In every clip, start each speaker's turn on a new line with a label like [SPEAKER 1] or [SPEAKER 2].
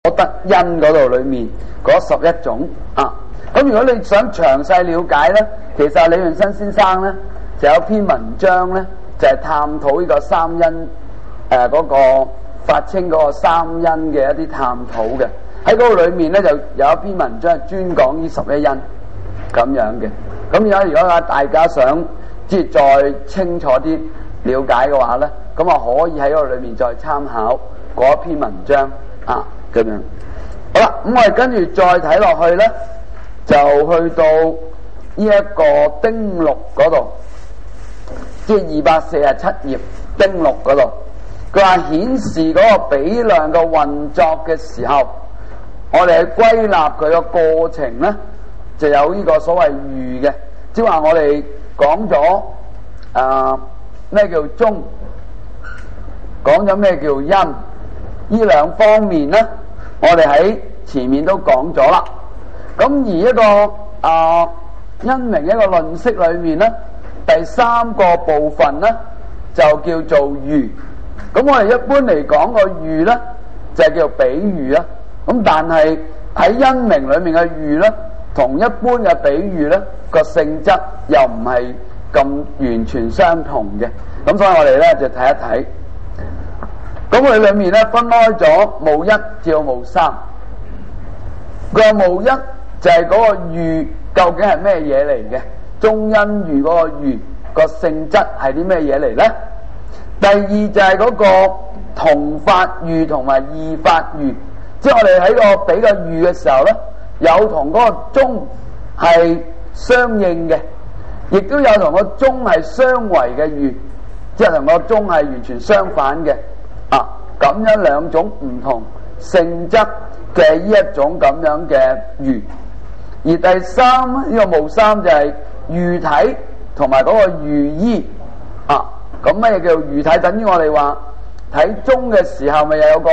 [SPEAKER 1] 得因嗰度裏面嗰11種啊。咁如果你想詳細了解咧，其實李潤新先生咧就有篇文章咧，就係探討呢個三因嗰個發清嗰個三因嘅一啲探討嘅。喺嗰個裏面咧就有一篇文章係專講呢11因咁樣嘅。咁而家如果大家想即係再清楚啲了解嘅話咧，咁啊可以喺嗰個裏面再參考嗰一篇文章啊咁樣。好啦，咁我哋跟住再睇落去咧，就去到呢一個丁六嗰度，即係247頁丁六嗰度，佢話顯示嗰個比量嘅運作嘅時候，我哋去歸納佢個過程咧，就有呢個所謂喻嘅，即係話我哋講咗咩叫中，講咗咩叫因，呢兩方面咧，我哋喺前面都講咗啦。咁而一個因明一個論釋裏面咧，第三個部分咧就叫做喻。咁我哋一般嚟講個喻咧就係叫比喻啦。咁但係喺因明裏面嘅喻咧，同一般嘅比喻咧個性質又唔係咁完全相同嘅。咁所以我哋咧就睇一睇。咁佢裏面咧分開咗無一至到無三。佢話無一就係嗰個喻究竟係咩嘢嚟嘅？中因喻嗰個喻個性質係啲咩嘢嚟咧？第二就係嗰個同法喻同埋異法喻，即係我哋喺個比個喻嘅時候咧，有同嗰個中係相應嘅，亦都有同個中係相違嘅喻，即係同個中係完全相反嘅啊。咁樣兩種唔同性質嘅呢一種咁樣嘅喻。而第三呢個無三就係喻體同埋嗰個喻依啊。咁咩叫喻體？等於我哋話睇中嘅時候，咪又有個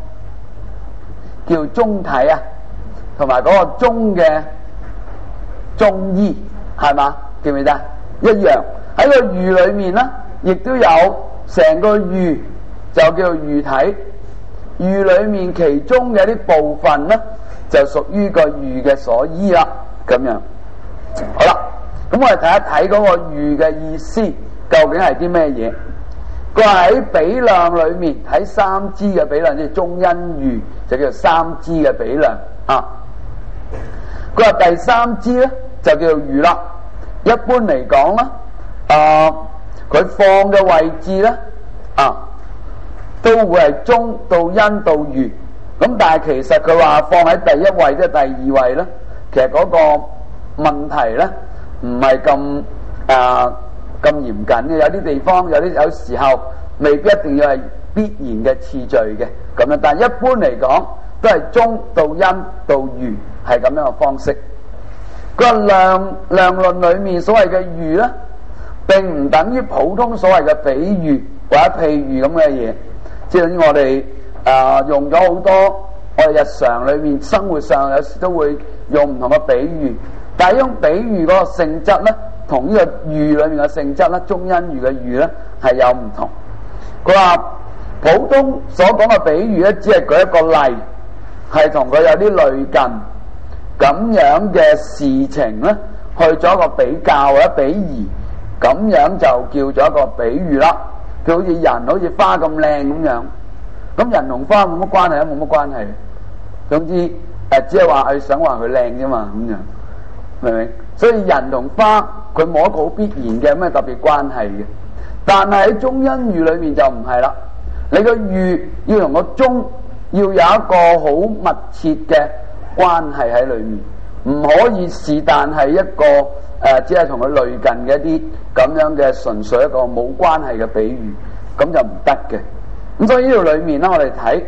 [SPEAKER 1] 叫中體啊，同埋嗰個中嘅中依，係嘛？記唔記得？一樣喺個喻裏面咧，亦都有成個喻就叫喻體。喻裏面其中嘅啲部分咧，就屬於個喻嘅所依啦。咁樣好啦，咁我哋睇一睇嗰個喻嘅意思究竟係啲咩嘢？佢話喺比量裏面睇三支嘅比量，即係中因喻，就叫做三支嘅比量啊。佢話第三支咧就叫做喻啦。一般嚟講啦，佢放嘅位置咧都會係中到因到喻。咁但係其實佢話放喺第一位即係第二位咧，其實嗰個問題咧唔係咁咁嚴謹嘅。有啲地方有時候未必一定要係必然嘅次序嘅咁樣，但係一般嚟講都係中到因到喻係咁樣嘅方式。個量論裏面所謂嘅喻咧，並唔等於普通所謂嘅比喻或者譬喻咁嘅嘢，即係等於我哋用咗好多我哋日常裏面生活上有時都會用唔同嘅比喻，但係用比喻嗰個性質咧，同呢個喻裏面嘅性質咧，中因喻嘅喻咧係有唔同。佢話普通所講嘅比喻咧，只係舉一個例，係同佢有啲類近咁樣嘅事情咧，去做一個比較或者比擬，咁樣就叫做一個比喻啦。佢好似人好似花咁靚咁樣，咁人同花冇乜關係啊，冇乜關係。總之只係話佢想話佢靚啫嘛，咁樣明唔明？所以人同花佢冇一個好必然嘅咩特別關係嘅。但係喺中因喻裏面就唔係啦，你個喻要同個中要有一個好密切嘅關係喺裏面，唔可以是但係一個只係同佢類近嘅一啲咁樣嘅純粹一個冇關係嘅比喻，咁就唔得嘅。咁所以呢度裏面咧，我哋睇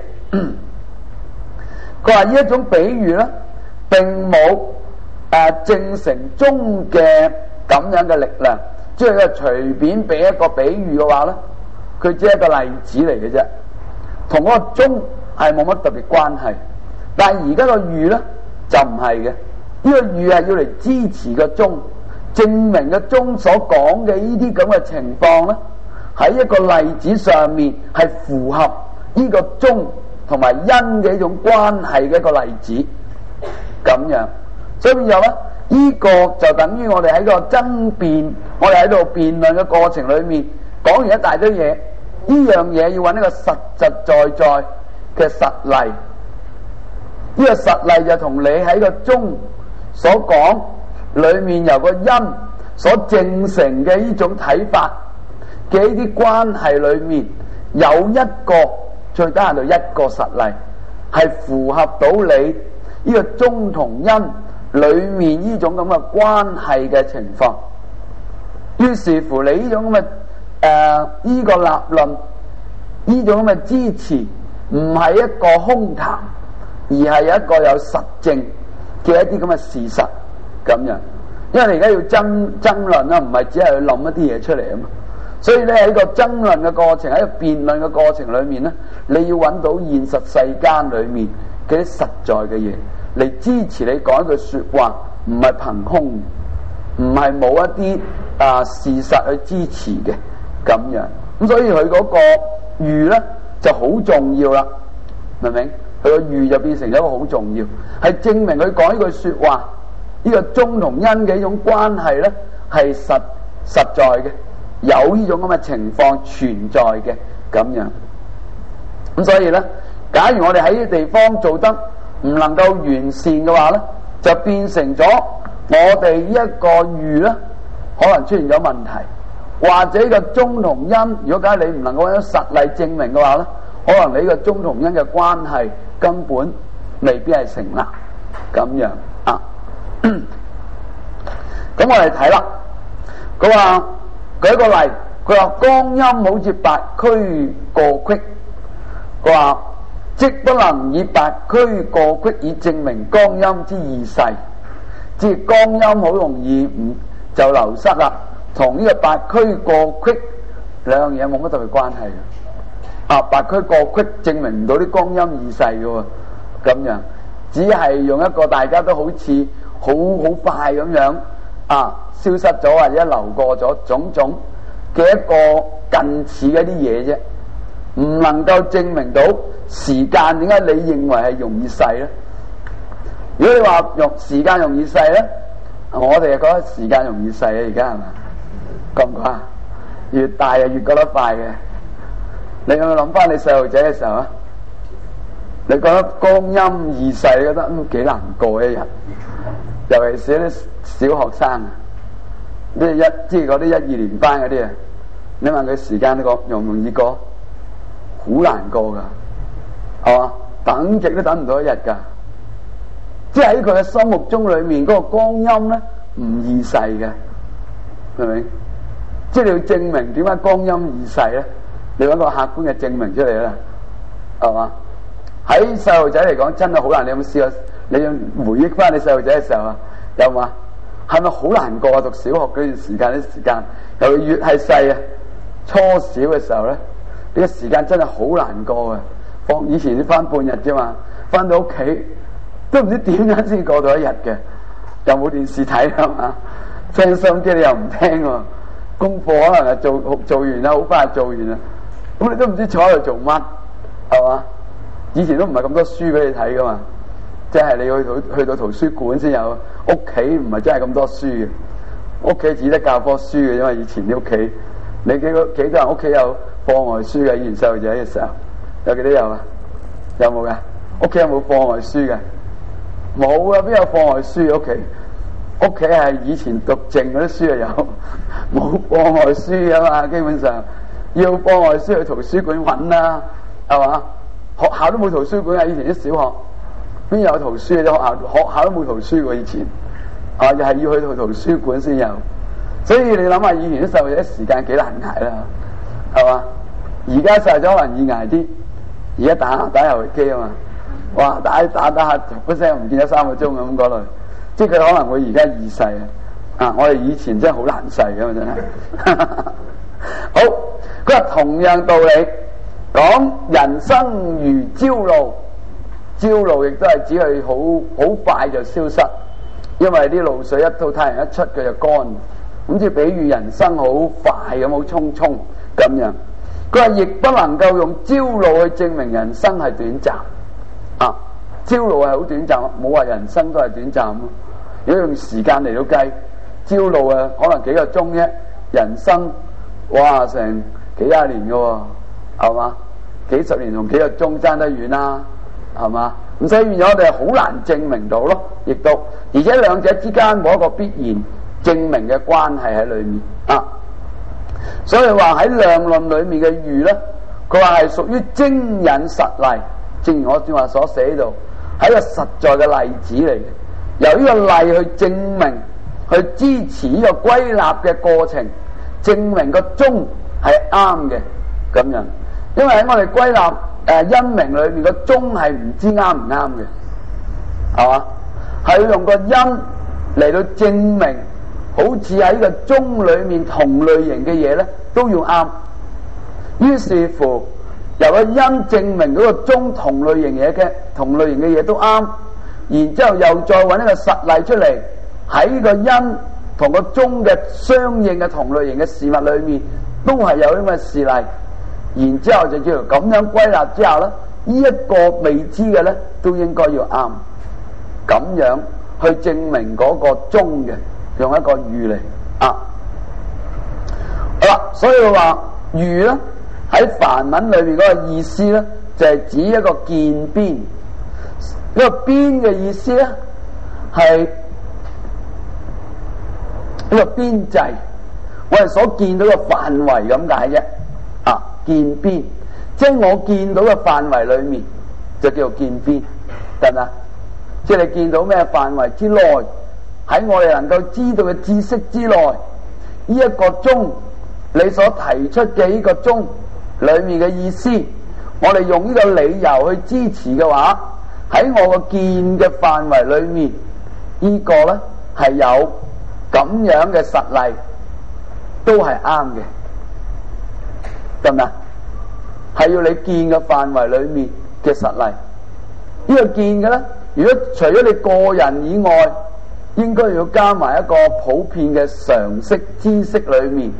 [SPEAKER 1] 佢話呢一種比喻咧，並冇證成中嘅咁樣嘅力量，即係佢隨便俾一個比喻嘅話咧，佢只係一個例子嚟嘅啫，同嗰個中係冇乜特別關係。但係而家個喻咧就唔係嘅，呢個喻係要嚟支持個中，證明個中所講嘅呢啲咁嘅情況咧，喺一個例子上面係符合呢個中同埋因嘅一種關係嘅一個例子，咁樣。所以變咗咧，呢個就等於我哋喺個爭辯，我哋喺度辯論嘅過程裏面講完一大堆嘢，呢樣嘢要揾一個實實在在嘅實例。呢個實例就同你喺個中所講裏面由個因所證成嘅呢種睇法嘅呢啲關係裏面，有一個最低限度一個實例係符合到你呢個中同因裏面呢種咁嘅關係嘅情況。於是乎你呢種咁嘅呢個立論，呢種咁嘅支持唔係一個空談，而係一個有實證嘅一啲咁嘅事實咁樣。因為你而家要爭論啦，唔係只係去諗一啲嘢出嚟啊嘛。所以咧喺個爭論嘅過程，喺個辯論嘅過程裏面咧，你要揾到現實世間裏面嘅啲實在嘅嘢嚟支持你講一句說話，唔係憑空，唔係冇一啲事實去支持嘅咁樣。咁所以佢嗰個喻咧就好重要啦，明唔明？佢個喻就變成咗一個好重要，係證明佢講呢句說話，呢個中同因嘅一種關係咧係實在嘅，有呢種咁嘅情況存在嘅咁樣。咁所以咧，假如我哋喺呢啲地方做得唔能夠完善嘅話咧，就變成咗我哋呢一個喻咧可能出現咗問題，或者個中同因，如果假如你唔能夠揾實例證明嘅話咧，可能你個中同因嘅關係根本未必係成立咁樣啊。咁我哋睇啦，佢話舉一個例，佢話光陰好似白駒過隙，佢話即不能以白駒過隙以證明光陰之異逝，即係光陰好容易唔就流失啦，同呢個白駒過隙兩樣嘢冇乜特別關係嘅。啊，白駒過隙證明唔到啲光陰異逝嘅喎，咁樣只係用一個大家都好似好快咁樣消失咗或者流過咗種種嘅一個近似嘅啲嘢啫，唔能夠證明到時間點解你認為係容易逝咧？如果你話用時間容易逝咧，我哋就覺得時間容易逝啊！而家係嘛？覺唔覺啊？越大啊越覺得快嘅。你有冇諗翻你細路仔嘅時候啊？你覺得光陰易逝，你覺得幾難過一日，尤其是啲小學生啊，即係嗰啲1、2年班嗰啲啊，你問佢時間容唔容易過？好難過噶，係嘛？等極都等唔到一日噶，即係喺佢嘅心目中裏面嗰個光陰咧唔易逝嘅，明唔明？即係你要證明點解光陰易逝咧？你揾個客觀嘅證明出嚟啦，係嘛？喺細路仔嚟講真係好難。你有冇試過？你要回憶翻你細路仔嘅時候啊，有嘛？係咪好難過啊？讀小學嗰段時間啲時間，又越係細啊，初小嘅時候咧，呢個時間真係好難過嘅。以前你翻半日啫嘛，翻到屋企都唔知點樣先過到一日嘅，又冇電視睇啊嘛，聽收音機你又唔聽喎，功課可能係做完啦，好快就做完啦，咁你都唔知坐喺度做乜，係嘛？以前都唔係咁多書俾你睇噶嘛，即係你要去到圖書館先有，屋企唔係真係咁多書嘅，屋企只得教科書嘅，因為以前啲屋企，你幾多人屋企有課外書嘅？以前細路仔嘅時候，有幾多有啊？有冇噶？屋企有冇課外書嘅？冇啊，邊有課外書？屋企係以前讀剩嗰啲書啊，有冇課外書啊嘛？基本上要課外書去圖書館揾啦，係嘛？學校都冇圖書館啊！以前啲小學邊有圖書嘅？學校都冇圖書喎，以前又係要去到圖書館先有。所以你諗下，以前啲細路仔時間幾難捱啦，係嘛？而家細路仔可能易捱啲，而家打遊戲機啊嘛，哇！打下一聲唔見咗3個鐘咁嗰類，即係佢可能會而家易逝啊！我哋以前真係好難逝㗎嘛，真係。好，佢話同樣道理。講人生如朝露，朝露亦都係指佢好快就消失，因為啲露水一到太陽一出佢就乾，咁即係比喻人生好快咁，好匆匆咁樣。 佢話亦不能夠用朝露去證明人生係短暫。啊，朝露係好短暫，冇話人生都係短暫咯。如果用時間嚟到計，朝露啊可能幾個鐘啫，人生哇成幾廿年嘅喎，係嘛？幾十年同幾個鐘爭得遠啦，係嘛？咁所以變咗我哋好難證明到咯，亦都而且兩者之間冇一個必然證明嘅關係喺裏面啊。所以話喺量論裏面嘅喻咧，佢話係屬於精引實例，正如我正話所寫喺度，係一個實在嘅例子嚟嘅。由呢個例去證明，去支持呢個歸納嘅過程，證明個宗係啱嘅咁樣。因為喺我哋歸納因明裏面個宗係唔知啱唔啱嘅，係嘛？係要用個因嚟到證明，好似喺個宗裏面同類型嘅嘢咧都要啱。於是乎由個因證明嗰個宗同類型嘅嘢都啱，然之後又再揾一個實例出嚟，喺個因同個宗嘅相應嘅同類型嘅事物裏面都係有咁嘅事例。然之後就叫做咁樣歸納之後咧，呢一個未知嘅咧都應該要啱，咁樣去證明嗰個宗嘅，用一個喻嚟啊。好啦，所以話喻咧喺梵文裏面嗰個意思咧，就係指一個見邊。呢個邊嘅意思咧係呢個邊際，我哋所見到嘅範圍咁解啫。啊，見邊，即係我見到嘅範圍裏面就叫做見邊，得唔得？即係你見到咩範圍之內，喺我哋能夠知道嘅知識之內，呢一個宗你所提出嘅呢個宗裏面嘅意思，我哋用呢個理由去支持嘅話，喺我個見嘅範圍裏面，呢個咧係有咁樣嘅實例，都係啱嘅。得唔得？係要你見嘅範圍裏面嘅實例。呢個見嘅咧，如果除咗你個人以外，應該要加埋一個普遍嘅常識知識裏面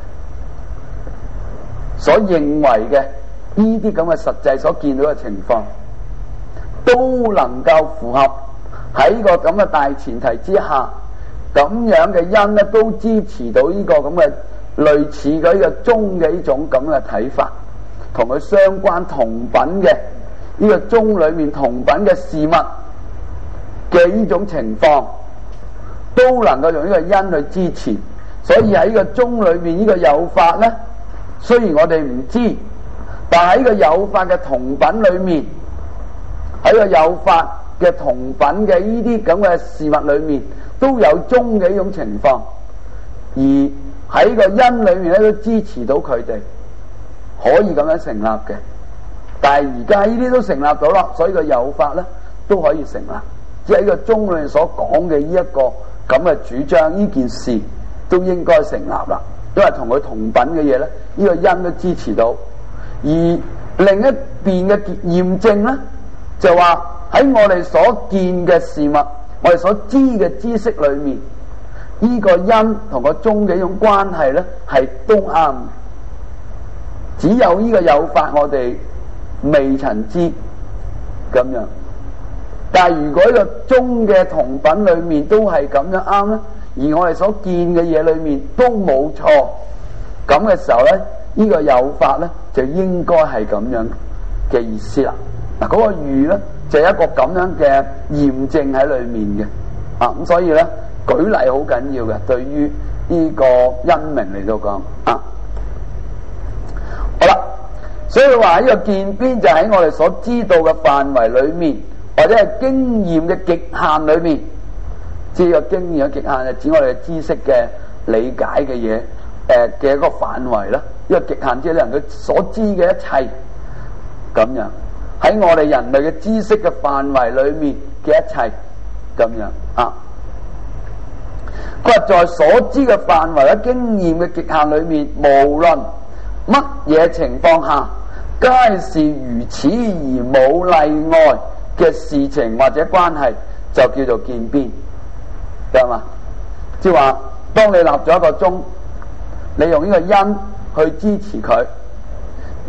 [SPEAKER 1] 所認為嘅呢啲咁嘅實際所見到嘅情況，都能夠符合喺個咁嘅大前提之下，咁樣嘅因咧都支持到呢個咁嘅類似嘅呢個宗嘅呢種咁嘅睇法，同佢相關同品嘅呢個宗裏面同品嘅事物嘅呢種情況，都能夠用呢個因去支持。所以喺呢個宗裏面呢個有法咧，雖然我哋唔知，但喺呢個有法嘅同品裏面，喺個有法嘅同品嘅呢啲咁嘅事物裏面，都有宗嘅呢種情況，而喺個因裏面咧都支持到佢哋可以咁樣成立嘅。但係而家呢啲都成立到啦，所以個有法咧都可以成立。即係喺個宗裏面所講嘅呢一個咁嘅主張，呢件事都應該成立啦，因為同佢同品嘅嘢咧，呢個因都支持到。而另一邊嘅驗證咧，就話喺我哋所見嘅事物，我哋所知嘅知識裏面，呢個因同個宗嘅一種關係咧，係都啱。只有呢個有法我哋未曾知咁樣。但係如果呢個宗嘅同品裏面都係咁樣啱咧，而我哋所見嘅嘢裏面都冇錯，咁嘅時候咧，呢個有法咧就應該係咁樣嘅意思啦。嗱，嗰個喻咧就係一個咁樣嘅驗證喺裏面嘅。咁所以咧舉例好緊要嘅，對於呢個因明嚟到講啊。好啦，所以話呢個見邊就喺我哋所知道嘅範圍裏面，或者係經驗嘅極限裏面。即係個經驗嘅極限就指我哋嘅知識嘅理解嘅嘢嘅一個範圍啦。呢個極限即係你能夠所知嘅一切咁樣，喺我哋人類嘅知識嘅範圍裏面嘅一切咁樣啊。佢話在所知嘅範圍嘅經驗嘅極限裏面，無論乜嘢情況下，皆是如此而冇例外嘅事情或者關係，就叫做見邊，得嘛？即係話，當你立咗一個宗，你用呢個因去支持佢，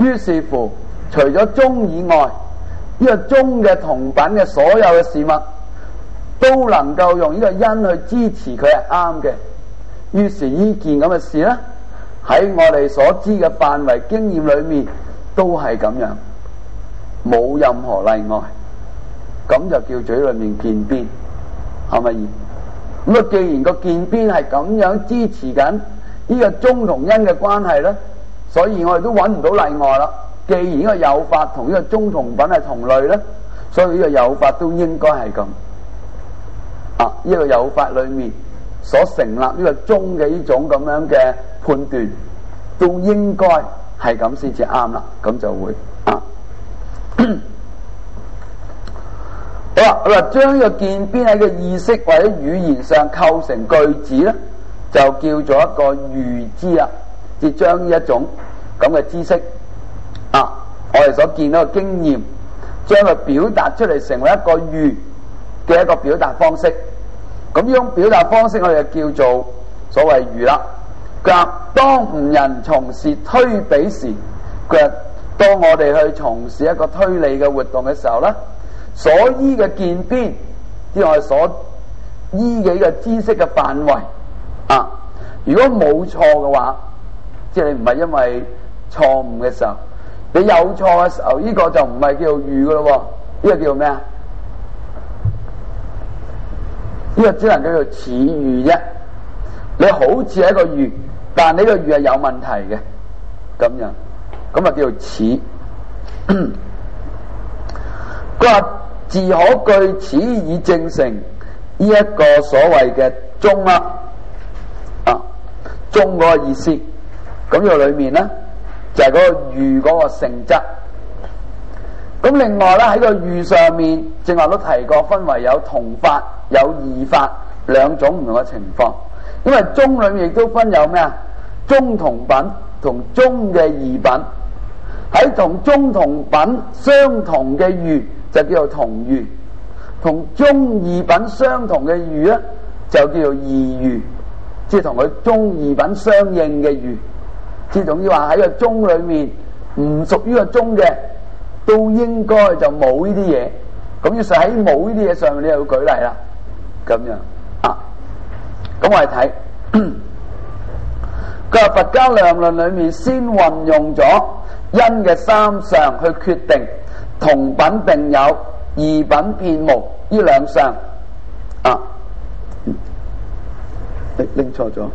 [SPEAKER 1] 於是乎，除咗中以外，呢個中嘅同品嘅所有嘅事物，都能夠用呢個因去支持佢係啱嘅。於是呢件咁嘅事咧，喺我哋所知嘅範圍經驗裏面，都係咁樣，冇任何例外。咁就叫嘴裏面見邊，係咪？咁啊，既然個見邊係咁樣支持緊呢個中同因嘅關係咧，所以我哋都揾唔到例外啦。既然呢個有法同呢個中同品係同類咧，所以呢個有法都應該係咁。啊，呢個有法裏面所成立呢個中嘅呢種咁樣嘅判斷，都應該係咁先至啱啦。咁就會啊。好啦，佢話將呢個見邊喺個意識或者語言上構成句子咧，就叫做一個喻知啊，即係將呢一種咁嘅知識啊，我哋所見到嘅經驗，將佢表達出嚟，成為一個喻嘅一個表達方式。咁呢種表達方式，我哋就叫做所謂喻啦。佢話當吾人從事推比時，佢話當我哋去從事一個推理嘅活動嘅時候咧，所依嘅見邊，即係我哋所依嘅呢個知識嘅範圍啊。如果冇錯嘅話，即係你唔係因為錯誤嘅時候，你有錯嘅時候，呢個就唔係叫做喻噶咯。呢個叫做咩啊？呢個只能叫做似喻啫。你好似係一個喻，但你個喻係有問題嘅，咁樣咁啊叫做似。佢話自可據此以證成呢一個所謂嘅中啦，啊中嗰個意思。咁呢個裏面咧就係嗰個喻嗰個性質。咁另外咧喺個喻上面，正話都提過，分為有同法、有異法兩種唔同嘅情況。因為中裏面亦都分有咩啊？中同品同中嘅異品。喺同中同品相同嘅喻就叫做同喻，同中異品相同嘅喻咧就叫做異喻，即係同佢中異品相應嘅喻。即係總之話喺個中裏面唔屬於個中嘅，都應該就冇呢啲嘢。咁於是喺冇呢啲嘢上面，你又要舉例啦。咁樣啊，咁我哋睇佢話佛家量論裏面先運用咗因嘅三相去決定同品並有、異品遍無呢兩相啊。拎錯咗，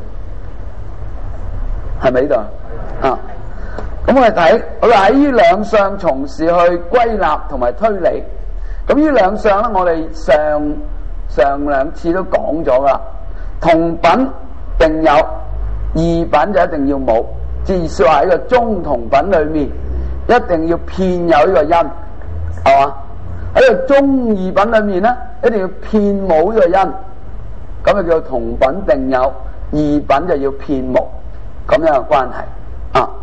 [SPEAKER 1] 係咪呢度啊？咁我哋睇，我哋喺呢兩相從事去歸納同埋推理。咁呢兩相咧，我哋上兩次都講咗噶啦。同品並有，異品就一定要冇。即係說話喺個中同品裏面，一定要遍有呢個因，係嘛？喺個中異品裏面咧，一定要遍冇呢個因，咁就叫做同品並有，異品就要遍無，咁樣嘅關係啊。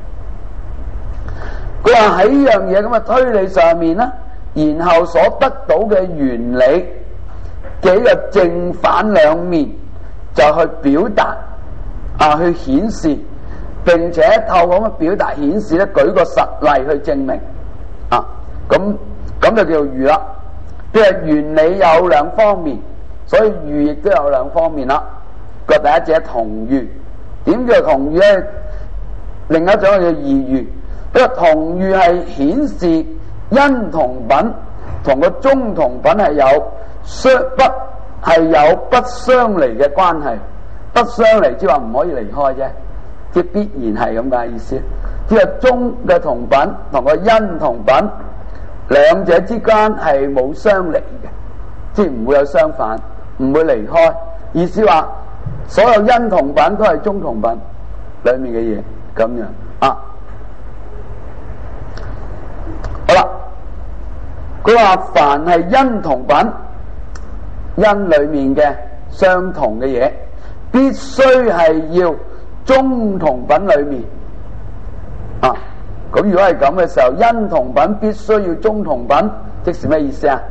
[SPEAKER 1] 佢話喺呢樣嘢咁嘅推理上面咧，然後所得到嘅原理嘅一個正反兩面，就去表達啊，去顯示，並且透過咁嘅表達顯示咧，舉個實例去證明啊。咁就叫做喻啦。即係原理有兩方面，所以喻亦都有兩方面啦。個第一隻係同喻，點叫同喻咧？另一種叫異喻。呢個同喻係顯示因同品同個中同品係有不相離嘅關係，不相離即係話唔可以離開啫，即係必然係咁嘅意思。即係中嘅同品同個因同品兩者之間係冇相離嘅，即係唔會有相反，唔會離開。意思話所有因同品都係中同品裏面嘅嘢，咁樣啊。好啦，佢話凡係因同品，因裏面嘅相同嘅嘢，必須係要中同品裏面啊。咁如果係咁嘅時候，因同品必須要中同品，即是咩意思啊？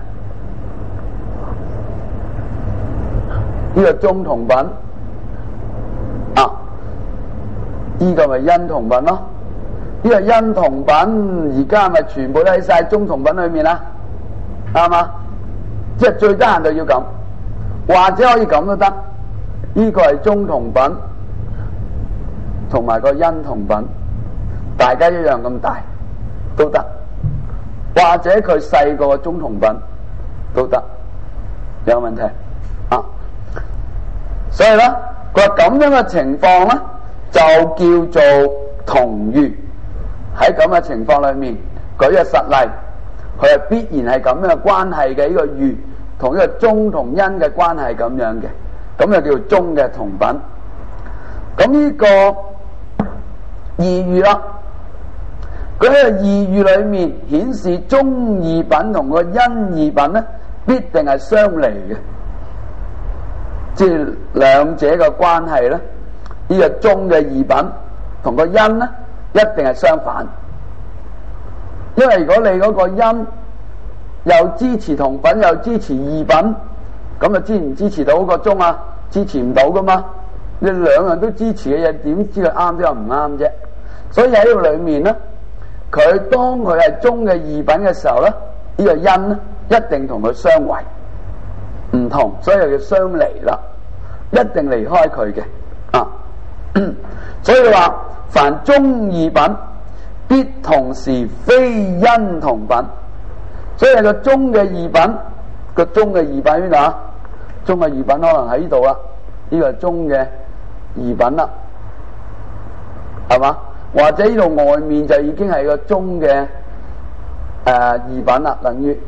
[SPEAKER 1] 呢個中同品啊，呢個咪因同品咯。 呢個因同品而家係咪全部都喺晒中同品裏面啊？啱嘛？即係最得閒就要咁，或者可以咁都得。呢個係中同品，同埋個因同品，大家一樣咁大都得。或者佢細過個中同品都得，有問題啊？所以咧，佢話咁樣嘅情況咧，就叫做同喻。喺咁嘅情況裏面，舉個實例，佢係必然係咁樣嘅關係嘅。呢個喻同呢個中同因嘅關係咁樣嘅，咁就叫中嘅同品。咁呢個異喻啦，佢喺個異喻裏面顯示中異品同個因異品咧，必定係相離嘅，即係兩者嘅關係咧。呢個中嘅異品同個因咧，一定係相反。因為如果你嗰個因又支持同品又支持異品，咁啊支唔支持到個中啊？支持唔到噶嘛？你兩樣都支持嘅嘢，點知佢啱啲又唔啱啫？所以喺呢個裏面咧，佢當佢係中嘅異品嘅時候咧，呢個因咧一定同佢相違唔同，所以就叫相離啦，一定離開佢嘅啊。所以佢話凡中異品必同時非因同品，所以個中嘅異品，個中嘅異品喺邊度啊？中嘅異品可能喺呢度啦，呢個係中嘅異品啦，係嘛？或者呢度外面就已經係個中嘅異品啦，等於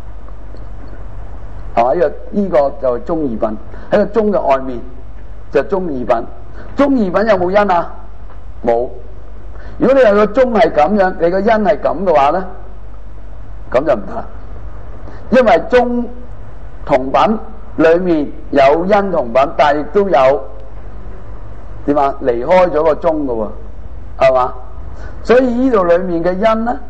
[SPEAKER 1] 係嘛？呢個就係中異品，喺個中嘅外面就係中異品。中異品有冇因啊？冇。如果你有個中係咁樣，你個因係咁嘅話咧，咁就唔得，因為中同品裏面有因同品，但係亦都有點啊？離開咗個中嘅喎，係嘛？所以呢度裏面嘅因咧，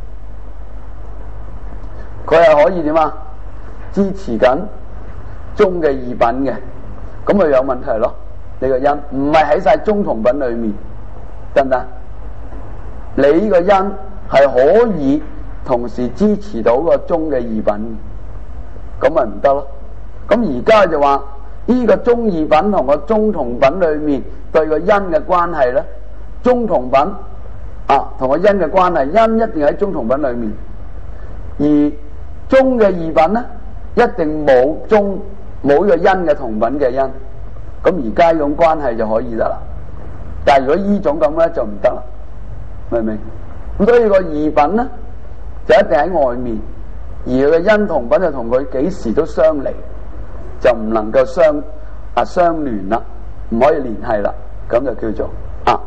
[SPEAKER 1] 佢係可以點啊？支持緊中嘅異品嘅，咁咪有問題咯？你個因唔係喺晒中同品裏面，得唔得？你呢個因係可以同時支持到個中嘅異品，咁咪唔得咯？咁而家就話呢個中異品同個中同品裏面對個因嘅關係咧，中同品啊同個因嘅關係，因一定喺中同品裏面，而中嘅異品咧一定冇呢個因嘅同品嘅因。咁而家呢種關係就可以得啦，但係如果呢種咁咧就唔得啦，明唔明？咁所以個異品咧就一定喺外面，而佢嘅因同品就同佢幾時都相離，就唔能夠相聯啦，唔可以聯繫啦，咁就叫做啊。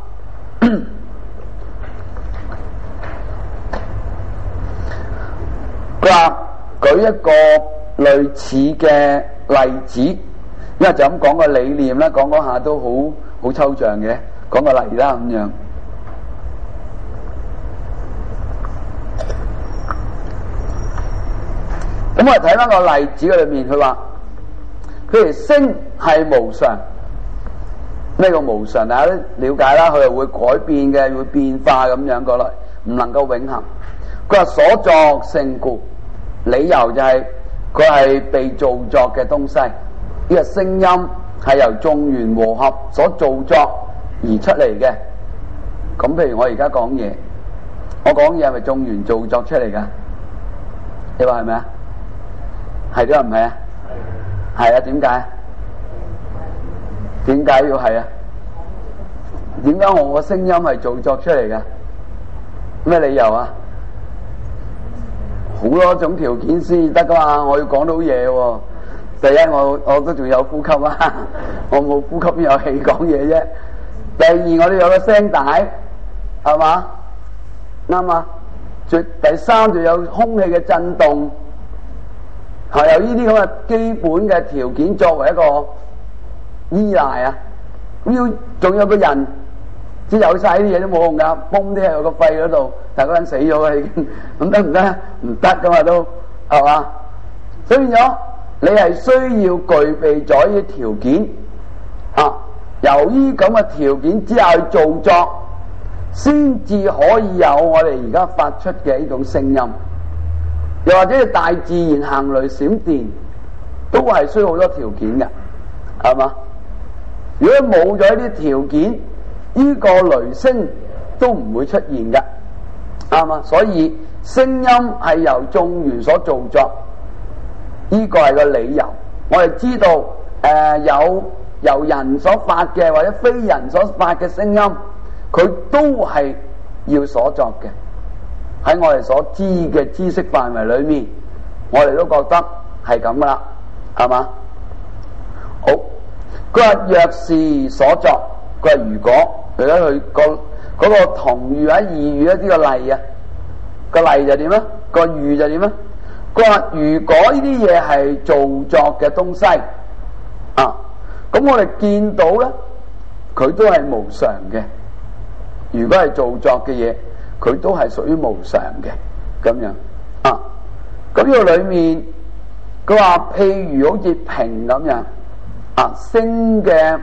[SPEAKER 1] 佢話舉一個類似嘅例子，因為就咁講個理念啦，講下都好抽象嘅，講個例啦咁樣。咁我哋睇翻個例子嘅裏面，佢話譬如星係無常，咩叫無常？大家都了解啦，佢係會改變嘅，會變化咁樣過來，唔能夠永恆。佢話所作性故，理由就係佢係被造作嘅東西。呢個聲音係由眾緣和合所造作而出嚟嘅。咁譬如我而家講嘢，我講嘢係咪眾緣造作出嚟噶？你話係咪啊？係都係唔係啊？係啊？點解？點解要係啊？點解我個聲音係造作出嚟嘅？咩理由啊？好多種條件先得噶嘛！我要講到嘢喎。第一，我都仲有呼吸啊！我冇呼吸邊有氣講嘢啫。第二，我哋有個聲帶，係嘛？啱啊！第三，就有空氣嘅震動，係由呢啲咁嘅基本嘅條件作為一個依賴啊！咁要仲有個人，即係有晒呢啲嘢都冇用噶，泵啲喺個肺嗰度，但係嗰人死咗啦已經，咁得唔得？唔得噶嘛都，係嘛？所以變咗。你係需要具備咗呢啲條件啊，由於咁嘅條件之下去造作， 先至可以有我哋而家發出嘅呢種聲音。又或者大自然行雷閃電，都係需要好多條件嘅，係嘛？如果冇咗呢啲條件，呢個雷聲都唔會出現嘅，啱嘛？所以聲音係由眾緣所造作，呢個係個理由。我哋知道有由人所發嘅或者非人所發嘅聲音，佢都係要所作嘅。喺我哋所知嘅知識範圍裏面，我哋都覺得係咁噶啦，係嘛？好，佢話若是所作，佢話如果佢咧佢嗰個同語或者異語一啲個例啊，個例就點咧？個語就點咧？佢話如果呢啲嘢係造作嘅東西啊，咁我哋見到咧，佢都係無常嘅。如果係造作嘅嘢，佢都係屬於無常嘅咁樣啊。咁呢個裏面，佢話譬如好似瓶咁樣啊，聲嘅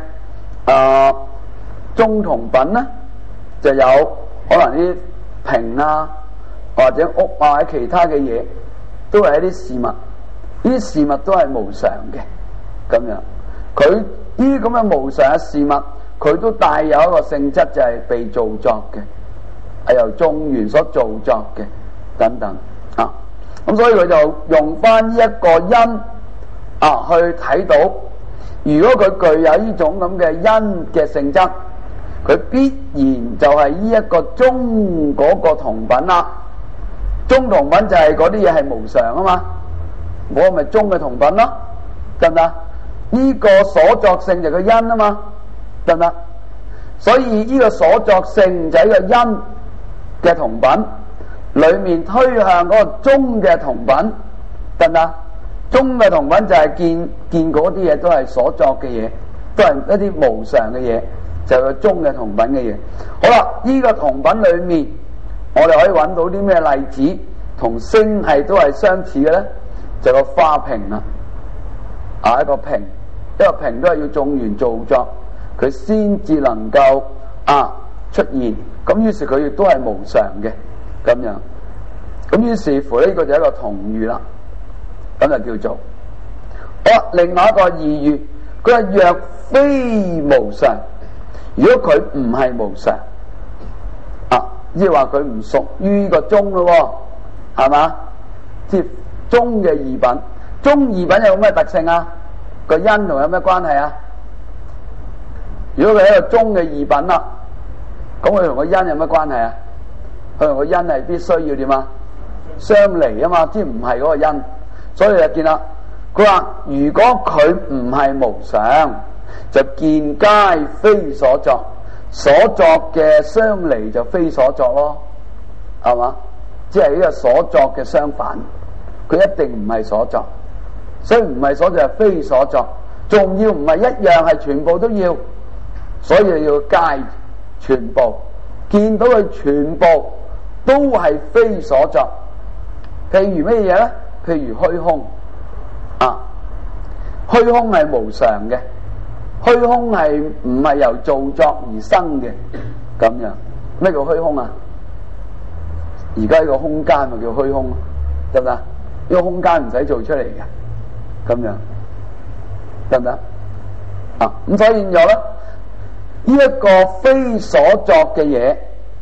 [SPEAKER 1] 中同品咧，就有可能啲瓶啊，或者屋啊，或者其他嘅嘢，都係一啲事物。呢啲事物都係無常嘅咁樣。佢呢啲咁嘅無常嘅事物，佢都帶有一個性質，就係被造作嘅。係由眾緣所造作嘅等等啊，咁所以佢就用翻呢一個因啊去睇到，如果佢具有呢種咁嘅因嘅性質，佢必然就係呢一個中嗰個同品啦。中同品就係嗰啲嘢係無常啊嘛，我咪中嘅同品咯，得唔得？呢個所作性就係個因啊嘛，得唔得？所以呢個所作性就係個因嘅同品裏面推向嗰個中嘅同品，得唔得？中嘅同品就係見嗰啲嘢都係所作嘅嘢，都係一啲無常嘅嘢，就係個中嘅同品嘅嘢。好啦，呢個同品裏面，我哋可以揾到啲咩例子同聲係都係相似嘅咧？就個花瓶啦，一個瓶，一個瓶都係要眾緣造作，佢先至能夠出現。咁於是佢亦都係無常嘅咁樣，咁於是乎呢個就係一個同語啦，咁就叫做另外一個異語，佢話若非無常，如果佢唔係無常即係話佢唔屬於呢個中咯，係嘛？即係中嘅異品，中異品有咩特性啊？個因同有咩關係啊？如果佢係一個中嘅異品啦，咁佢同個因有咩關係啊？佢同個因係必須要點啊？相離啊嘛，即係唔係嗰個因，所以就見啦。佢話如果佢唔係無常，就見皆非所作，所作嘅相離就非所作咯，係嘛？即係呢個所作嘅相反，佢一定唔係所作，所以唔係所作係非所作，仲要唔係一樣，係全部都要，所以要皆全部見到佢全部都係非所作。譬如咩嘢咧？譬如虛空虛空係無常嘅，虛空係唔係由造作而生嘅咁樣。咩叫虛空啊？而家呢個空間咪叫虛空咯，得唔得？呢個空間唔使做出嚟嘅，咁樣得唔得？咁所以變咗咧，呢一個非所作嘅嘢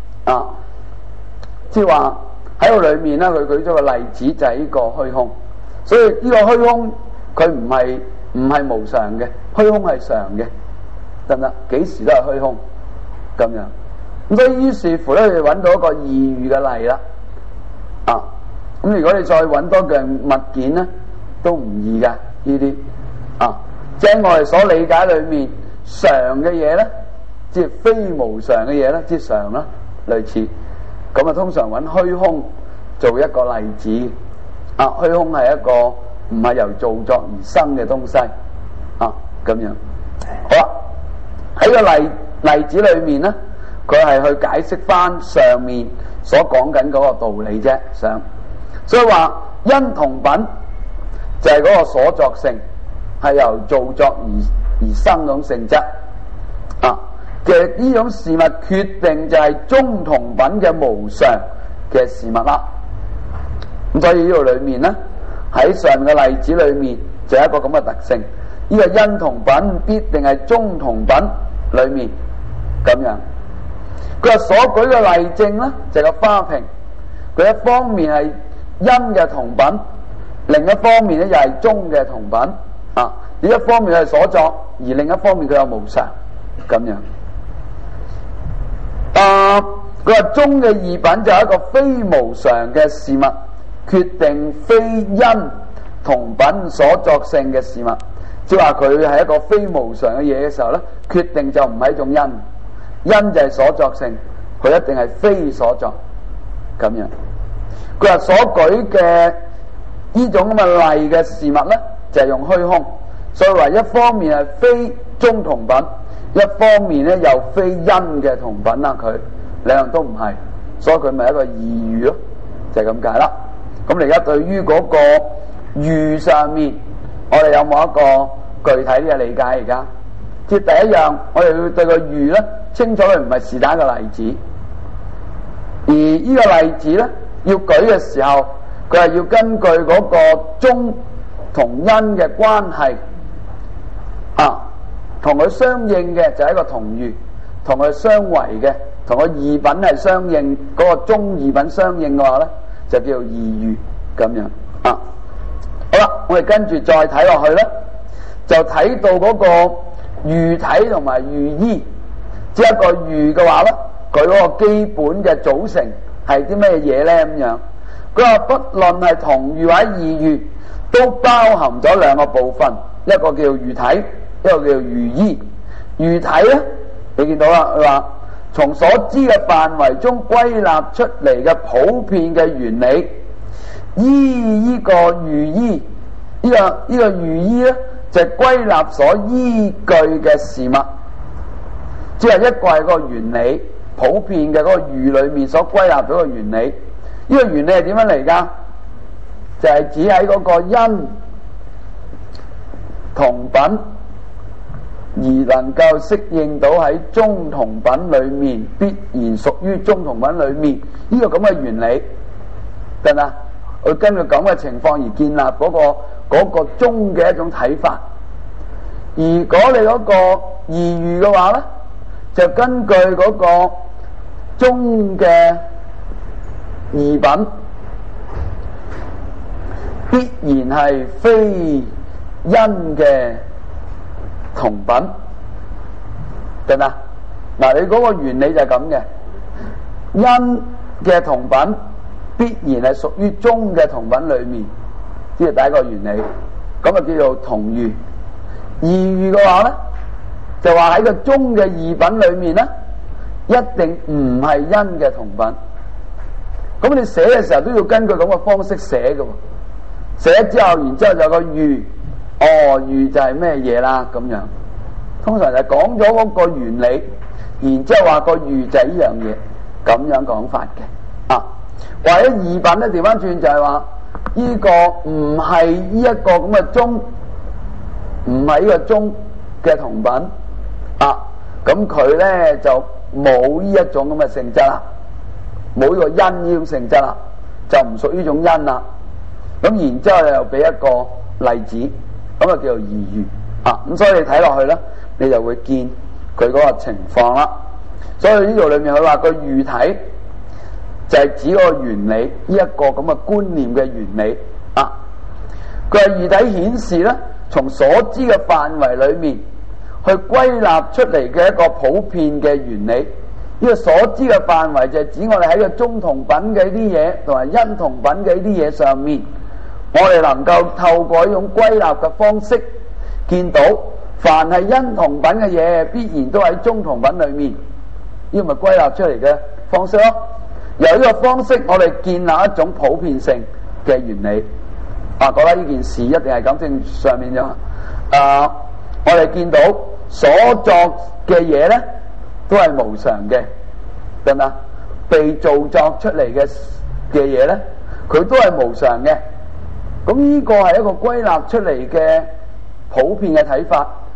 [SPEAKER 1] 即係話喺個裏面咧，佢舉咗個例子就係呢個虛空。所以呢個虛空佢唔係無常嘅，虛空係常嘅，得唔得？幾時都係虛空咁樣。咁所以於是乎咧，佢揾到一個異語嘅例啦。咁如果你再揾多樣物件咧，都唔易噶呢啲。即係我哋所理解裏面常嘅嘢咧，即係非無常嘅嘢咧，即係常啦，類似。咁通常揾虛空做一個例子。虛空係一個唔係由造作而生嘅東西。咁樣。好啦，喺個例子裏面咧，佢係去解釋翻上面所講緊嗰個道理啫。所以話因同品就係嗰個所作性，係由造作而生嗰種性質。 嘅呢種事物決定就係中同品嘅無常嘅事物啦。咁所以呢度裏面咧，喺上面嘅例子裏面就有一個咁嘅特性，呢個因同品必定係中同品裏面咁樣。佢話所舉嘅例證咧就係個花瓶，佢一方面係因嘅同品，另一方面咧又係中嘅同品啊。呢一方面係所作，而另一方面佢有無常咁樣。佢話中嘅異品就係一個非無常嘅事物，決定非因同品所作性嘅事物，即係話佢係一個非無常嘅嘢嘅時候咧，決定就唔係一種因，因就係所作性，佢一定係非所作咁樣。佢話所舉嘅呢種咁嘅例嘅事物咧，就係用虛空，所以話一方面係非中同品，一方面咧又非因嘅同品啦，佢兩樣都唔係，所以佢咪一個異喻咯，就係咁解啦。咁你而家對於嗰個喻上面，我哋有冇一個具體啲嘅理解？而家即係第一樣，我哋要對個喻咧清楚，佢唔係是但一個例子，而呢個例子咧要舉嘅時候，佢係要根據嗰個中同因嘅關係啊，同佢相應嘅就係一個同喻，同佢相違嘅，同個異品係相應，嗰個中異品相應嘅話咧，就叫做異喻咁樣啊。好啦，我哋跟住再睇落去咧，就睇到嗰個喻體同埋喻依，即係一個喻嘅話咧，佢嗰個基本嘅組成係啲咩嘢咧？咁樣佢話不論係同喻或者異喻，都包含咗兩個部分，一個叫喻體，一個叫喻依。喻體咧，你見到啦，佢話從所知嘅範圍中歸納出嚟嘅普遍嘅原理，依呢個喻依，呢個喻依咧就係歸納所依據嘅事物，即係一個係個原理，普遍嘅嗰個喻裏面所歸納咗個原理。呢個原理係點樣嚟㗎？就係指喺嗰個因同品而能夠適應到喺中同品裏面，必然屬於中同品裏面呢個咁嘅原理，得啦。佢根據咁嘅情況而建立嗰個中嘅一種睇法。如果你嗰個異喻嘅話咧，就根據嗰個中嘅異品，必然係非因嘅同品，得啦。嗱，你嗰個原理就係咁嘅，因嘅同品必然係屬於中嘅同品裏面，呢係第一個原理，咁啊叫做同喻。異喻嘅話咧，就話喺個中嘅異品裏面咧，一定唔係因嘅同品。咁你寫嘅時候都要根據咁嘅方式寫嘅，寫之後，然之後就有個喻，喻就係咩嘢啦咁樣。通常就講咗嗰個原理，然之後話個喻就係呢樣嘢，咁樣講法嘅啊。或者異品咧調翻轉就係話呢個唔係呢一個咁嘅中，唔係呢個中嘅同品啊，咁佢咧就冇呢一種咁嘅性質啦，冇呢個因呢種性質啦，就唔屬於呢種因啦。咁然之後又俾一個例子，咁啊叫做異喻啊。咁所以你睇落去咧，你就會見佢嗰個情況啦。所以呢度裏面佢話個喻體就係指個原理，呢一個咁嘅觀念嘅原理啊。佢話喻體顯示咧，從所知嘅範圍裏面去歸納出嚟嘅一個普遍嘅原理。呢個所知嘅範圍就係指我哋喺個中同品嘅呢啲嘢，同埋因同品嘅呢啲嘢上面，我哋能夠透過一種歸納嘅方式，見到凡係因同品嘅嘢，必然都喺中同品裏面。呢個咪歸納出嚟嘅方式咯。由呢個方式，我哋建立一種普遍性嘅原理。覺得呢件事一定係咁，正上面咗。我哋見到所作嘅嘢咧，都係無常嘅，得唔得？被造作出嚟嘅嘢咧，佢都係無常嘅。咁呢個係一個歸納出嚟嘅普遍嘅睇法。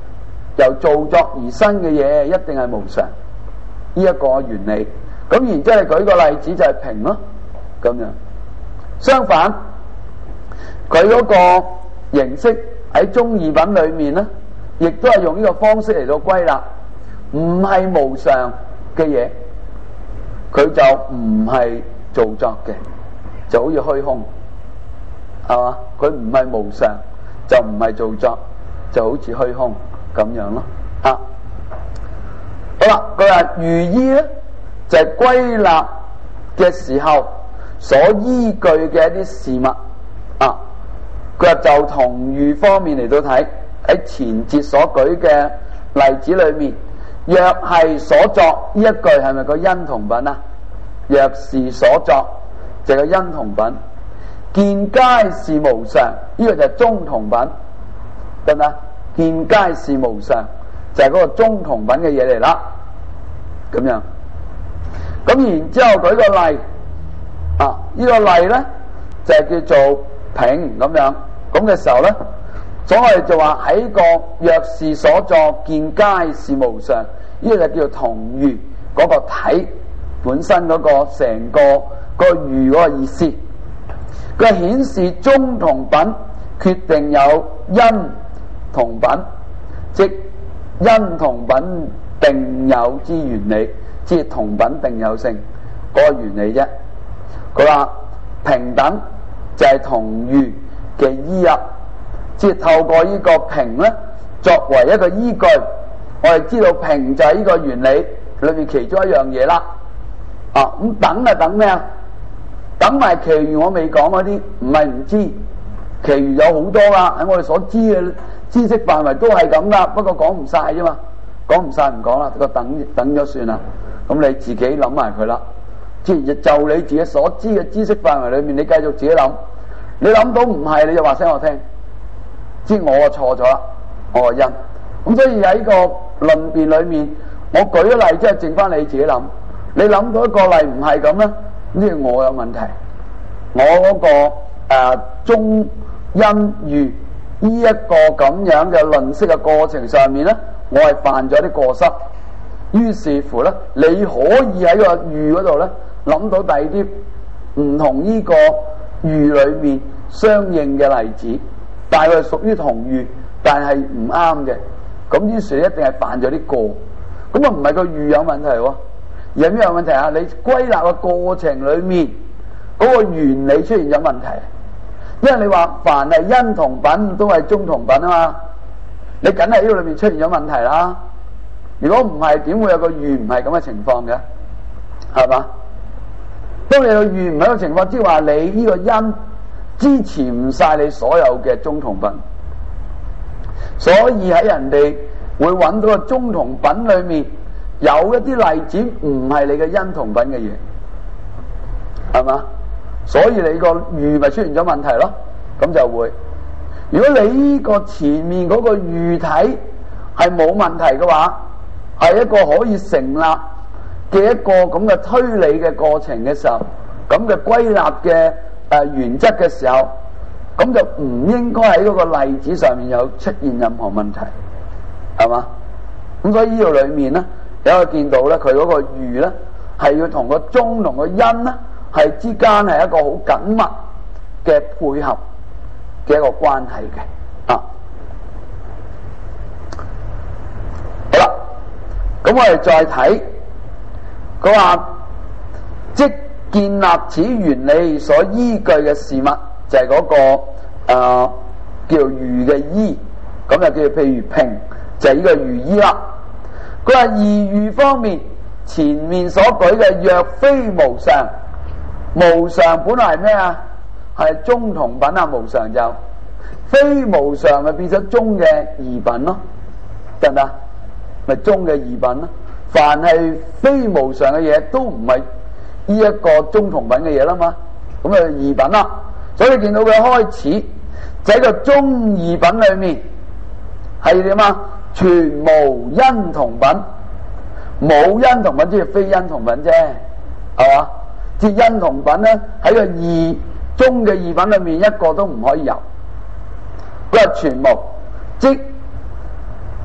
[SPEAKER 1] 由造作而生嘅嘢一定係無常，呢一個原理。咁然之後你舉個例子就係平咯，咁樣。相反，佢嗰個形式喺中義品裏面咧，亦都係用呢個方式嚟到歸納，唔係無常嘅嘢，佢就唔係造作嘅，就好似虛空，係嘛？佢唔係無常，就唔係造作，就好似虛空咁樣咯。啊，好啦，佢話寓意咧就係歸納嘅時候所依據嘅一啲事物啊。佢話就同寓方面嚟到睇，喺前節所舉嘅例子裏面，若係所作呢一句係咪個因同品啊？若是所作就係個因同品，見皆是無常，呢個就係中同品，得唔得？見皆是無常就係嗰個中同品嘅嘢嚟啦，咁樣。咁然之後舉個例啊，呢個例咧就係叫做平咁樣。咁嘅時候咧，所以我哋就話喺個若是所作見皆是無常，呢個就叫做同寓嗰個體本身嗰個成個寓嗰個意思。佢顯示中同品決定有因同品，即因同品定有之原理，即同品定有性嗰個原理啫。佢話平等就係同寓嘅依啊，即係透過呢個平咧作為一個依據，我哋知道平就係呢個原理裏面其中一樣嘢啦。啊，咁等係等咩啊？等埋其餘我未講嗰啲，唔係唔知，其餘有好多啦，喺我哋所知嘅知識範圍都係咁噶，不過講唔晒啫嘛，講唔晒唔講啦，個等咗算啦。咁你自己諗埋佢啦，即係就你自己所知嘅知識範圍裏面，你繼續自己諗。你諗到唔係，你就話聲我聽，即係我錯咗啦，我個因。咁所以喺呢個論辯裏面，我舉咗例之後，剩翻你自己諗。你諗到一個例唔係咁咧，呢個我有問題。我嗰個中因寓呢一個咁樣嘅論釋嘅過程上面咧，我係犯咗啲過失。於是乎咧，你可以喺個寓嗰度咧諗到第二啲唔同呢個寓裏面相應嘅例子，但係佢係屬於同寓，但係唔啱嘅。咁於是一定係犯咗啲過。咁啊唔係個寓有問題喎，而係咩有問題啊？你歸納嘅過程裏面嗰個原理出現咗問題。因為你話凡係因同品都係中同品啊嘛，你梗係呢個裏面出現咗問題啦。如果唔係，點會有個寓唔係咁嘅情況嘅？係嘛？當你個寓唔係一個情況，即係話你呢個因支持唔晒你所有嘅中同品，所以喺人哋會揾到個中同品裏面有一啲例子唔係你嘅因同品嘅嘢，係嘛？所以你個寓咪出現咗問題咯。咁就會，如果你呢個前面嗰個寓體係冇問題嘅話，係一個可以成立嘅一個咁嘅推理嘅過程嘅時候，咁嘅歸納嘅原則嘅時候，咁就唔應該喺嗰個例子上面有出現任何問題，係嘛？咁所以呢度裏面咧，你可以見到咧，佢嗰個寓咧係要同個中同個因咧係之間係一個好緊密嘅配合嘅一個關係嘅。啊，好啦，咁我哋再睇，佢話即建立此原理所依據嘅事物，就係嗰個叫做寓嘅依，咁就叫譬如平，就係呢個寓依啦。佢話二寓方面，前面所舉嘅若非無常，無常本來係咩啊？係中同品啊，無常就非無常咪變咗中嘅異品咯，得唔得？咪中嘅異品咯。凡係非無常嘅嘢都唔係呢一個中同品嘅嘢啦嘛，咁啊異品啦。所以你見到佢開始就喺個中異品裏面係點啊？全無因同品，冇因同品即係非因同品啫，係嘛？即係因同品咧喺個異中嘅異品裏面一個都唔可以有。佢話全無，即